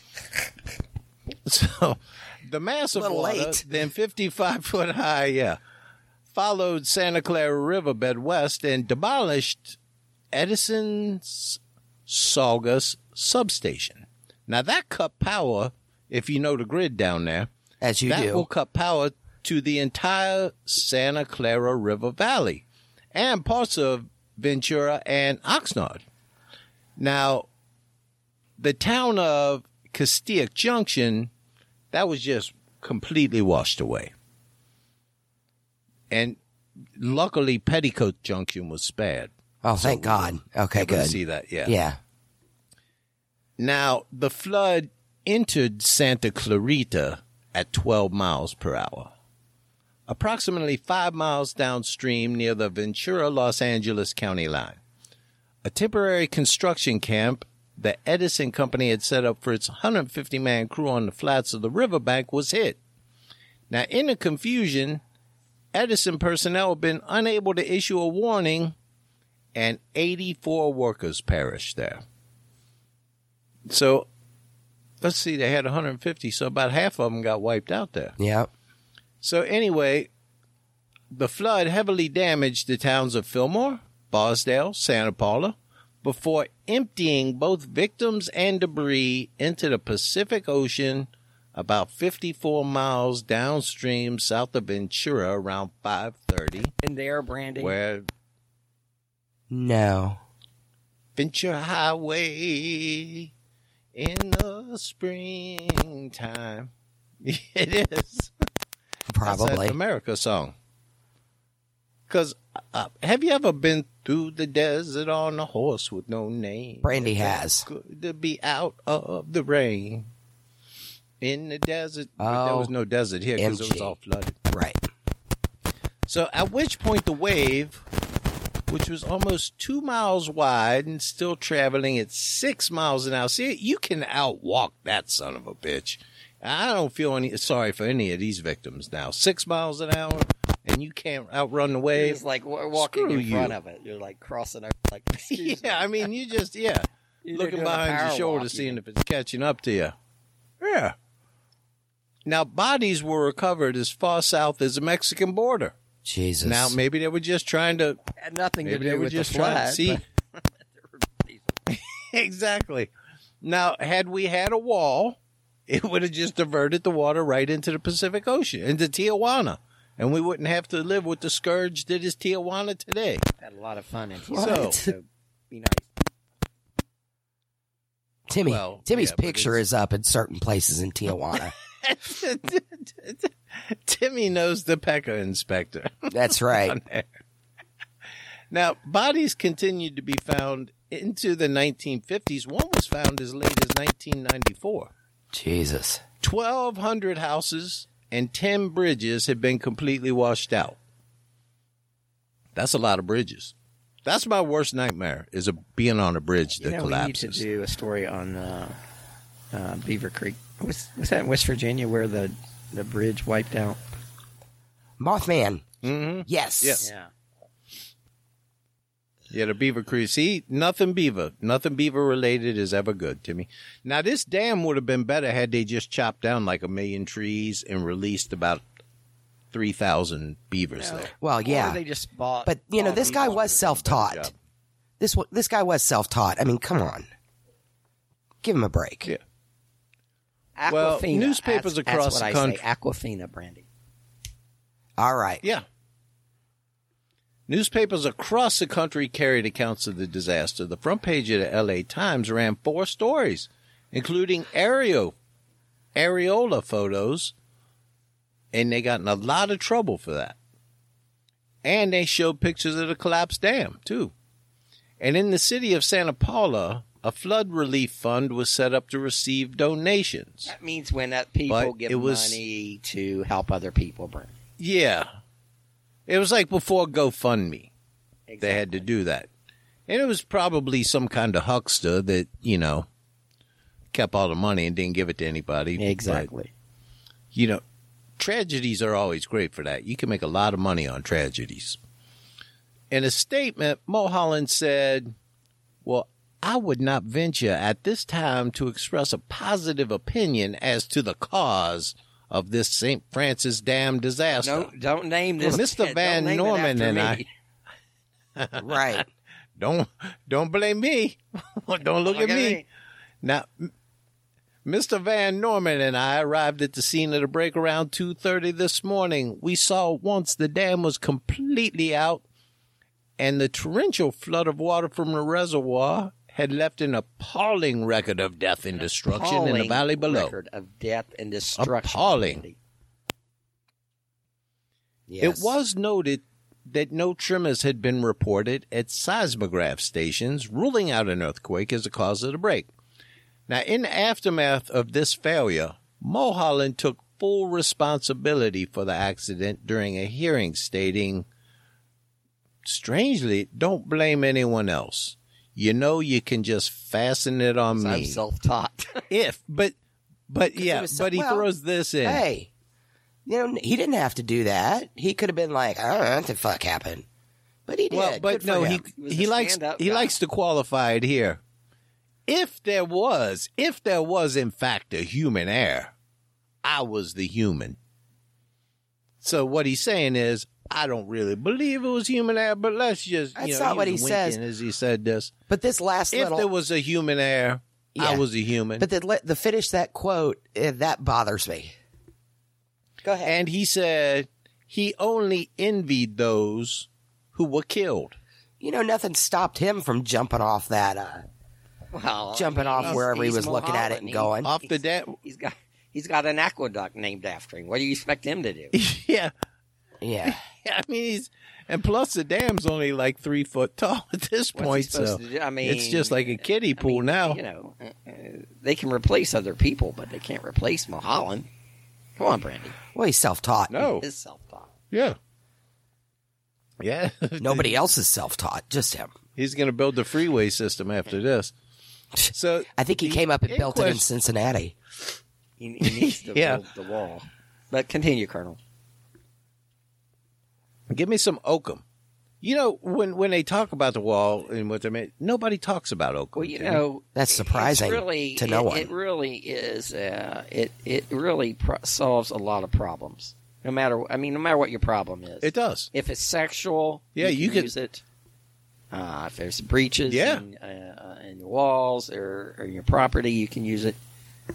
So the mass of water, then 55-foot high, followed Santa Clara Riverbed west and demolished Edison's Saugus substation. Now, that cut power, if you know the grid down there, as you that do, will cut power to the entire Santa Clara River Valley and parts of Ventura and Oxnard. Now, the town of Castaic Junction, that was just completely washed away. And luckily, Petticoat Junction was spared. Oh, thank God. Okay, good. See that, yeah. Yeah. Now, the flood entered Santa Clarita at 12 miles per hour. Approximately 5 miles downstream near the Ventura-Los Angeles county line. A temporary construction camp the Edison Company had set up for its 150-man crew on the flats of the riverbank was hit. Now, in the confusion, Edison personnel had been unable to issue a warning, and 84 workers perished there. So, let's see, they had 150, so about half of them got wiped out there. Yep. So anyway, the flood heavily damaged the towns of Fillmore, Bosdale, Santa Paula, before emptying both victims and debris into the Pacific Ocean about 54 miles downstream south of Ventura around 5:30. In there, Brandy? Where? No. Ventura Highway in the springtime. It is. Probably. That's that America song. Because have you ever been through the desert on a horse with no name? Brandy has. Good to be out of the rain in the desert. But there was no desert here because it was all flooded. Right. So at which point the wave, which was almost 2 miles wide and still traveling at 6 miles an hour. See, you can outwalk that son of a bitch. I don't feel sorry for any of these victims now. 6 miles an hour, and you can't outrun the wave. It's like walking Screw in front you. of it. You're like crossing over. Like, excuse me. I mean, you just, You're looking doing a behind your power shoulder, walk, seeing if it's catching up to you. Yeah. Now, bodies were recovered as far south as the Mexican border. Jesus. Now, maybe they were just trying to. Had nothing to Maybe they do were with just the trying to flood. see. but- Exactly. Now, had we had a wall, it would have just diverted the water right into the Pacific Ocean, into Tijuana. And we wouldn't have to live with the scourge that is Tijuana today. Had a lot of fun in What? So be nice. Timmy's picture is up in certain places in Tijuana. Timmy knows the Pecca inspector. That's right. Now, bodies continued to be found into the 1950s. One was found as late as 1994. Jesus. 1,200 houses and 10 bridges had been completely washed out. That's a lot of bridges. That's my worst nightmare, is being on a bridge that collapses. We need to do a story on Beaver Creek. Was that in West Virginia where the bridge wiped out? Mothman. Mm-hmm. Yes. Yeah. Yeah, the Beaver Creek. See, nothing beaver related is ever good, Timmy. Now, this dam would have been better had they just chopped down like 1 million trees and released about 3,000 beavers there. Well, yeah. Or they just bought. But, this guy was self-taught. This guy was self-taught. I mean, come on. Give him a break. Yeah. Aquafina. Well, newspapers across the country. Aquafina, Brandy. All right. Yeah. Newspapers across the country carried accounts of the disaster. The front page of the L.A. Times ran 4 stories, including areola photos, and they got in a lot of trouble for that. And they showed pictures of the collapsed dam, too. And in the city of Santa Paula, a flood relief fund was set up to receive donations. That means when people give money to help other people, Brandy. Yeah. It was like before GoFundMe. Exactly. They had to do that. And it was probably some kind of huckster that, kept all the money and didn't give it to anybody. Exactly. But, tragedies are always great for that. You can make a lot of money on tragedies. In a statement, Mulholland said, well, I would not venture at this time to express a positive opinion as to the cause of this St. Francis Dam disaster. No, don't name this. Mr. Van Norman and I. Right. Don't blame me. Don't look at me. Now, Mr. Van Norman and I arrived at the scene of the break around 2:30 this morning. We saw once the dam was completely out and the torrential flood of water from the reservoir had left an appalling record of death and destruction in the valley below. Record of death and destruction. Appalling. Yes. It was noted that no tremors had been reported at seismograph stations, ruling out an earthquake as the cause of the break. Now, in the aftermath of this failure, Mulholland took full responsibility for the accident during a hearing, stating, strangely, don't blame anyone else. You can just fasten it on me. I'm self-taught. But he throws this in. Hey, he didn't have to do that. He could have been like, I don't know what the fuck happened. But he did. Well, but Good no, for him. he likes to qualify it here. If there was in fact a human error, I was the human. So what he's saying is, I don't really believe it was human error, but let's just, That's not what he says. As he said this. But this last if there was a human error, I was a human. But the finish that quote, that bothers me. Go ahead. And he said he only envied those who were killed. Nothing stopped him from jumping off that, off wherever he was looking at it and going. Off the dam. He's got an aqueduct named after him. What do you expect him to do? Yeah. Yeah. I mean, and plus the dam's only like 3 foot tall at this point, so it's just like a kiddie pool now. They can replace other people, but they can't replace Mulholland. Come on, Brandy. Well, he's self-taught. No. He is self-taught. Yeah. Yeah. Nobody else is self-taught, just him. He's going to build the freeway system after this. So I think he came up and built it in Cincinnati. He needs to build the wall. But continue, Colonel. Give me some oakum. When they talk about the wall and what they mean, nobody talks about oakum. Well, that's surprising to no one. It really is. It really solves a lot of problems. No matter what your problem is. It does. If it's sexual, you can use it. If there's breaches in your walls or in your property, you can use it.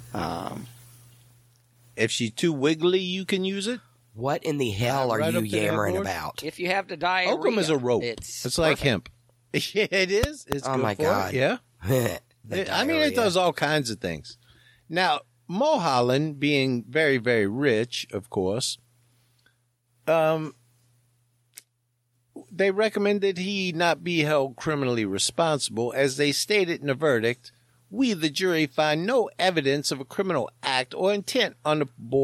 If she's too wiggly, you can use it. What in the hell are you yammering about? If you have the diarrhea, oakum is a rope. It's like hemp. Yeah, it is. It's oh good my for God! It. Yeah. It does all kinds of things. Now, Mulholland, being very, very rich, of course, they recommended he not be held criminally responsible, as they stated in the verdict. We, the jury, find no evidence of a criminal act or intent on the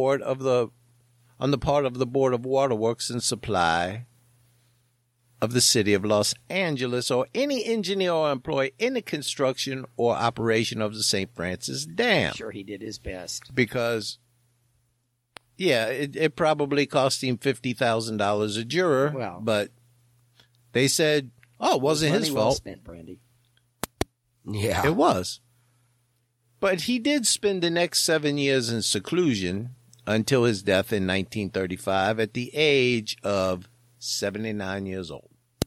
part of the Board of Waterworks and Supply of the City of Los Angeles or any engineer or employee in the construction or operation of the St. Francis Dam. Sure, he did his best. Because Yeah, it probably cost him $50,000 a juror, Well. but they said, oh, it wasn't his Money well fault. spent, Brandy. Yeah. It was. But he did spend the next 7 years in seclusion until his death in 1935 at the age of 79 years old.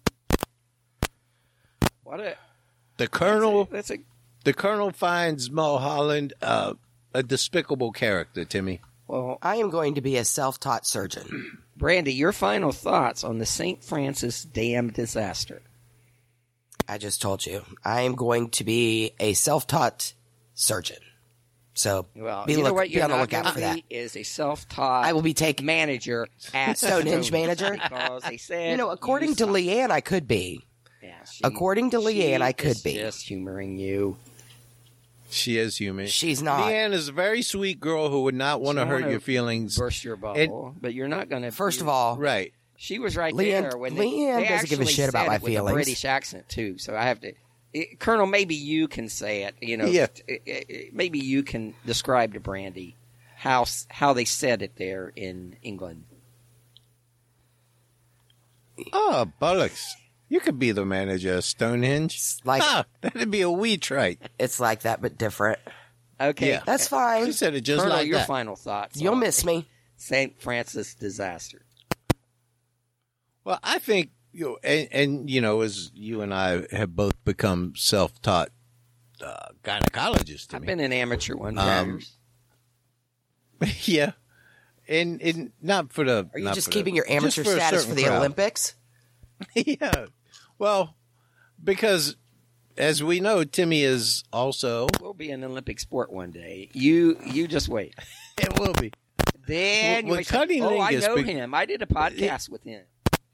What a The colonel, that's a the colonel finds Mulholland a despicable character, Timmy. well, I am going to be a self-taught surgeon. Brandy. Your final thoughts on the St. Francis Dam disaster? I just told you. I am going to be a self-taught surgeon. So Well, be, you know what? be You're on the not lookout going for to that. be is a self-taught. I will be taking manager at Stonehenge manager. because they said You know, according to suck. Leanne, I could be. Yeah, according to Leanne, I could is be. just humoring you. She is human. She's not. Leanne is a very sweet girl who would not want to She hurt wanna your feelings. Burst your bubble, but you're not going to. First of all, Right. she was right Leanne- there when Leanne they doesn't give a actually shit about said my it with feelings. a British accent too. So I have to, Colonel. Maybe you can say it. You know, Yeah. maybe you can describe to Brandy how they said it there in England. Oh, bollocks. You could be the manager of Stonehenge. like That'd be a wee trite. it's like that, but different. Okay, Yeah. That's fine. She said it just Colonel, like your that. final thoughts. You'll on miss me. St. Francis disaster. Well, I think, and as you and I have both become self-taught gynecologists, I've been an amateur one for years. yeah. And not for the. Are you not just for keeping the- your amateur just for a status for certain the crowd. Olympics? Yeah. Well, because as we know, Timmy is also. We'll be an Olympic sport one day. You just wait. It will be. Then When you may say, I Cunnilingus know him. I did a podcast with him.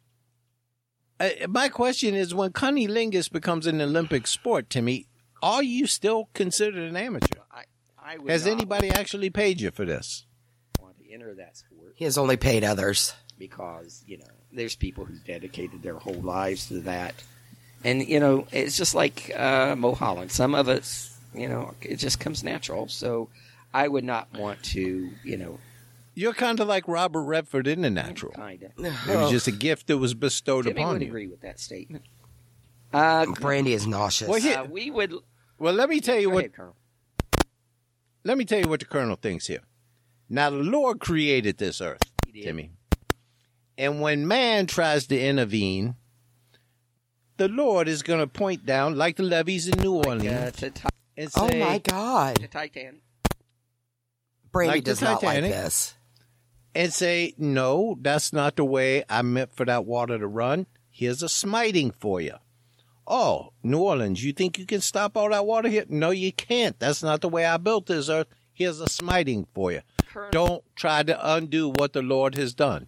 My question is, when cunnilingus becomes an Olympic sport, Timmy, are you still considered an amateur? I would Has not anybody actually paid you for this? want to enter that sport He has only paid others. because there's people who dedicated their whole lives to that, and it's just like Mulholland. Some of it's it just comes natural. So I would not want to You're kind of like Robert Redford in The Natural. kind of. It was just a gift that was bestowed Timmy upon would you. agree with that statement. Brandy is nauseous. Well, here- We would. Well, let me tell you Go what. ahead, Colonel. Let me tell you what the Colonel thinks here. Now, the Lord created this earth, He did. Timmy. And when man tries to intervene, the Lord is going to point down, like the levees in New Orleans, and Oh say, my God. The Titanic. Brandy Like the does not like Titanic. this. and say, no, that's not the way I meant for that water to run. Here's a smiting for you. Oh, New Orleans, you think you can stop all that water here? No, you can't. That's not the way I built this earth. Here's a smiting for you. Colonel. Don't try to undo what the Lord has done.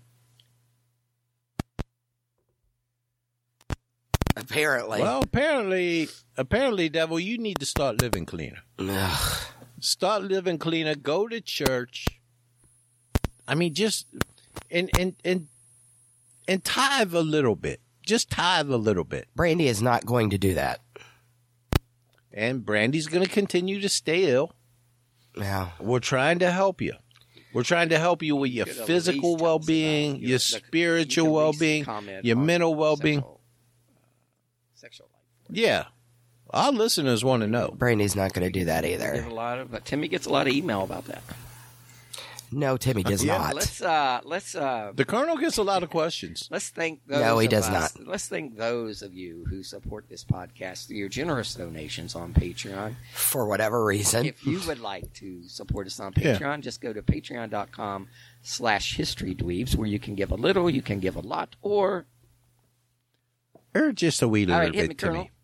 Apparently. Well, apparently, devil, you need to start living cleaner. Ugh. Start living cleaner. Go to church. I mean, just and tithe a little bit. Just tithe a little bit. Brandy is not going to do that. And Brandy's going to continue to stay ill. Yeah. We're trying to help you. We're trying to help you with your Could at physical least tell us well-being, about your you spiritual could at least well-being, comment your on mental well-being. Sexual life. Yeah. Our listeners want to know. Brandy's not going to do that Get either. a lot of. Timmy gets a lot of email about that. No, Timmy does Yeah. not. Let's The Colonel gets a lot of questions. let's thank those. No, he of does us- not. Let's thank those of you who support this podcast through your generous donations on Patreon. For whatever reason. If you would like to support us on Yeah. Patreon, just go to patreon.com/historydweebs, where you can give a little, you can give a lot, or Or just a wee all little right, hit me, bit, Timmy. Colonel.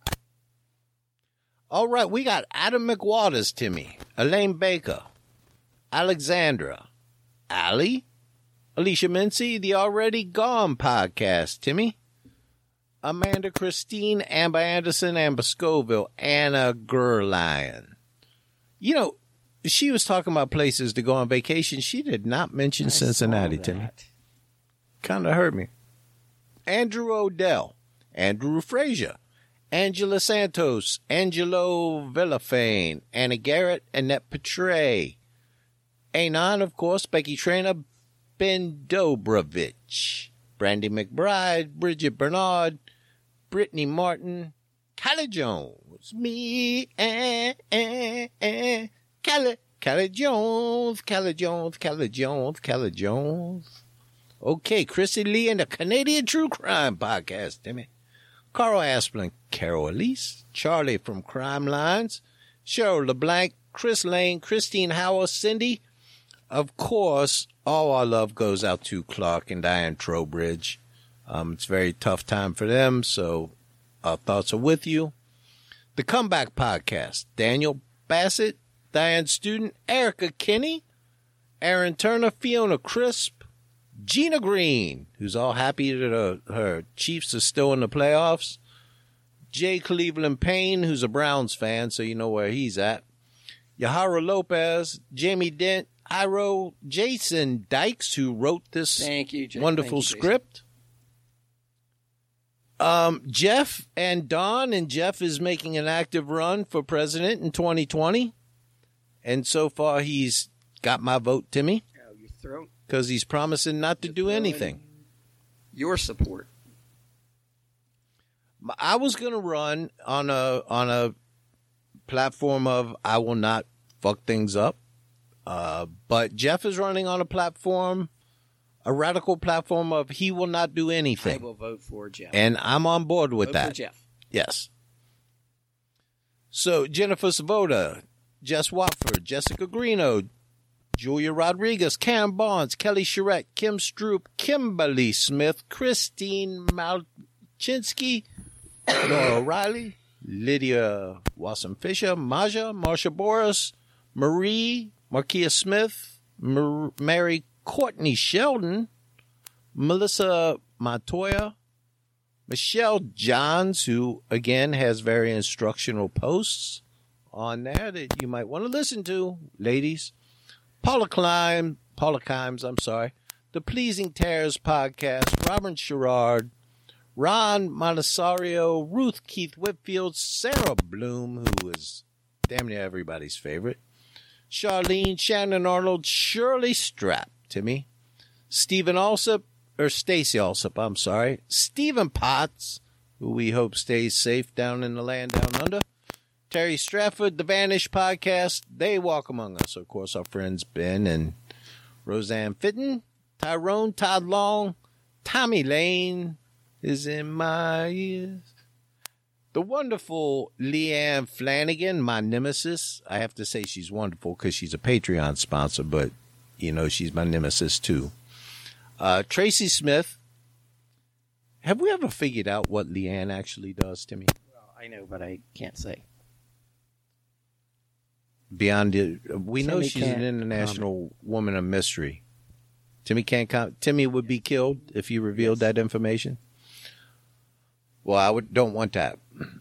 All right, we got Adam McWaters, Timmy, Elaine Baker, Alexandra, Allie, Alicia Mincy, the Already Gone podcast, Timmy, Amanda Christine, Amber Anderson, Amber Scoville, Anna Gerlion. You know, she was talking about places to go on vacation. She did not mention I Cincinnati, saw Timmy. that. Kind of hurt me. Andrew Odell, Andrew Frazier, Angela Santos, Angelo Villafane, Anna Garrett, Annette Petray, A9, of course, Becky Trainer, Ben Dobrovich, Brandy McBride, Bridget Bernard, Brittany Martin, Callie Jones, me, Callie Jones. Okay, Chrissy Lee and the Canadian True Crime Podcast, Timmy. Carl Asplin, Carol Elise, Charlie from Crime Lines, Cheryl LeBlanc, Chris Lane, Christine Howell, Cindy. Of course, all our love goes out to Clark and Diane Trowbridge. It's a very tough time for them, so our thoughts are with you. The Comeback Podcast, Daniel Bassett, Diane Student, Erica Kinney, Aaron Turner, Fiona Crisp, Gina Green, who's all happy that her Chiefs are still in the playoffs, Jay Cleveland Payne, who's a Browns fan, so you know where he's at, Yahara Lopez, Jamie Dent, Iro, Jason Dykes, who wrote this wonderful script. Jeff and Don, and Jeff is making an active run for president in 2020. And so far, he's got my vote, Timmy. Oh, your throat. Because he's promising not to do anything. Your support. I was going to run on a platform of I will not fuck things up. But Jeff is running on a radical platform of he will not do anything. I will vote for Jeff. And I'm on board with that. For Jeff. Yes. So Jennifer Savoda, Jess Watford, Jessica Greeno, Julia Rodriguez, Karen Barnes, Kelly Charette, Kim Stroop, Kimberly Smith, Christine Malchinsky, Laura Riley, Lydia Wasson-Fisher, Maja, Marsha Boris, Marie, Markia Smith, Mary Courtney Sheldon, Melissa Montoya, Michelle Johns, who, again, has very instructional posts on there that you might want to listen to, ladies. Paula Kimes, The Pleasing Tears Podcast, Robert Sherrard, Ron Montessario, Ruth Keith Whitfield, Sarah Bloom, who is damn near everybody's favorite, Charlene, Shannon Arnold, Shirley Strapp, Timmy, Stacey Alsop, Stephen Potts, who we hope stays safe down in the land down under, Terry Stratford, The Vanish Podcast, They Walk Among Us, of course, our friends Ben and Roseanne Fitton, Tyrone, Todd Long, Tommy Lane is in my ears, the wonderful Leanne Flanagan, my nemesis. I have to say she's wonderful because she's a Patreon sponsor, but, you know, she's my nemesis too. Tracy Smith. Have we ever figured out what Leanne actually does, Timmy? Well, I know, but I can't say. Beyond it, we know she's an international woman of mystery. Timmy can't Timmy would be killed if you revealed that information. Well, I don't want that.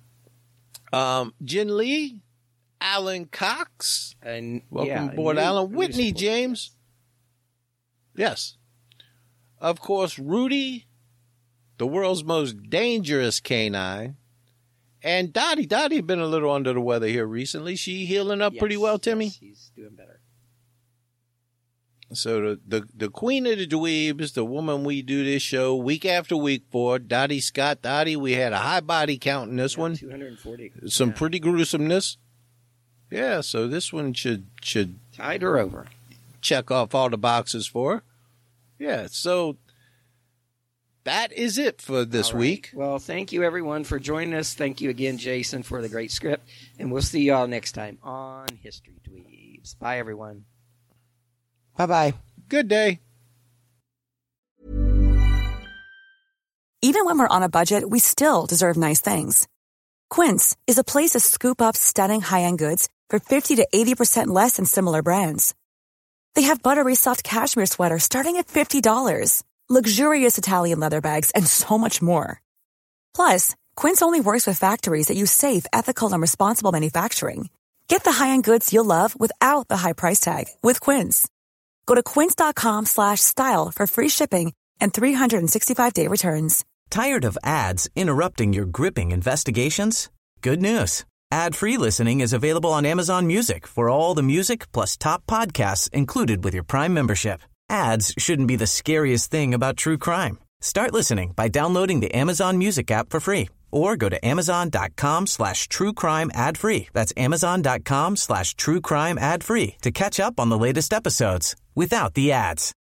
Jen Lee, Alan Cox, and welcome aboard, Alan. Whitney James, yes, of course, Rudy, the world's most dangerous canine, and Dottie. Dottie been a little under the weather here recently. She healing up pretty well, Timmy. Yes, she's doing better. So the queen of the dweebs, the woman we do this show week after week for, Dottie Scott. Dottie, we had a high body count in this one. 240. Some pretty gruesomeness. Yeah, so this one should tide her over. Check off all the boxes for her. Yeah, so that is it for this week. Well, thank you everyone for joining us. Thank you again, Jason, for the great script. And we'll see y'all next time on History Dweebs. Bye, everyone. Bye-bye. Good day. Even when we're on a budget, we still deserve nice things. Quince is a place to scoop up stunning high-end goods for 50 to 80% less than similar brands. They have buttery soft cashmere sweaters starting at $50, luxurious Italian leather bags, and so much more. Plus, Quince only works with factories that use safe, ethical, and responsible manufacturing. Get the high-end goods you'll love without the high price tag with Quince. Go to quince.com/style for free shipping and 365-day returns. Tired of ads interrupting your gripping investigations? Good news. Ad-free listening is available on Amazon Music for all the music plus top podcasts included with your Prime membership. Ads shouldn't be the scariest thing about true crime. Start listening by downloading the Amazon Music app for free or go to amazon.com/truecrime ad-free. That's amazon.com/truecrime ad-free to catch up on the latest episodes without the ads.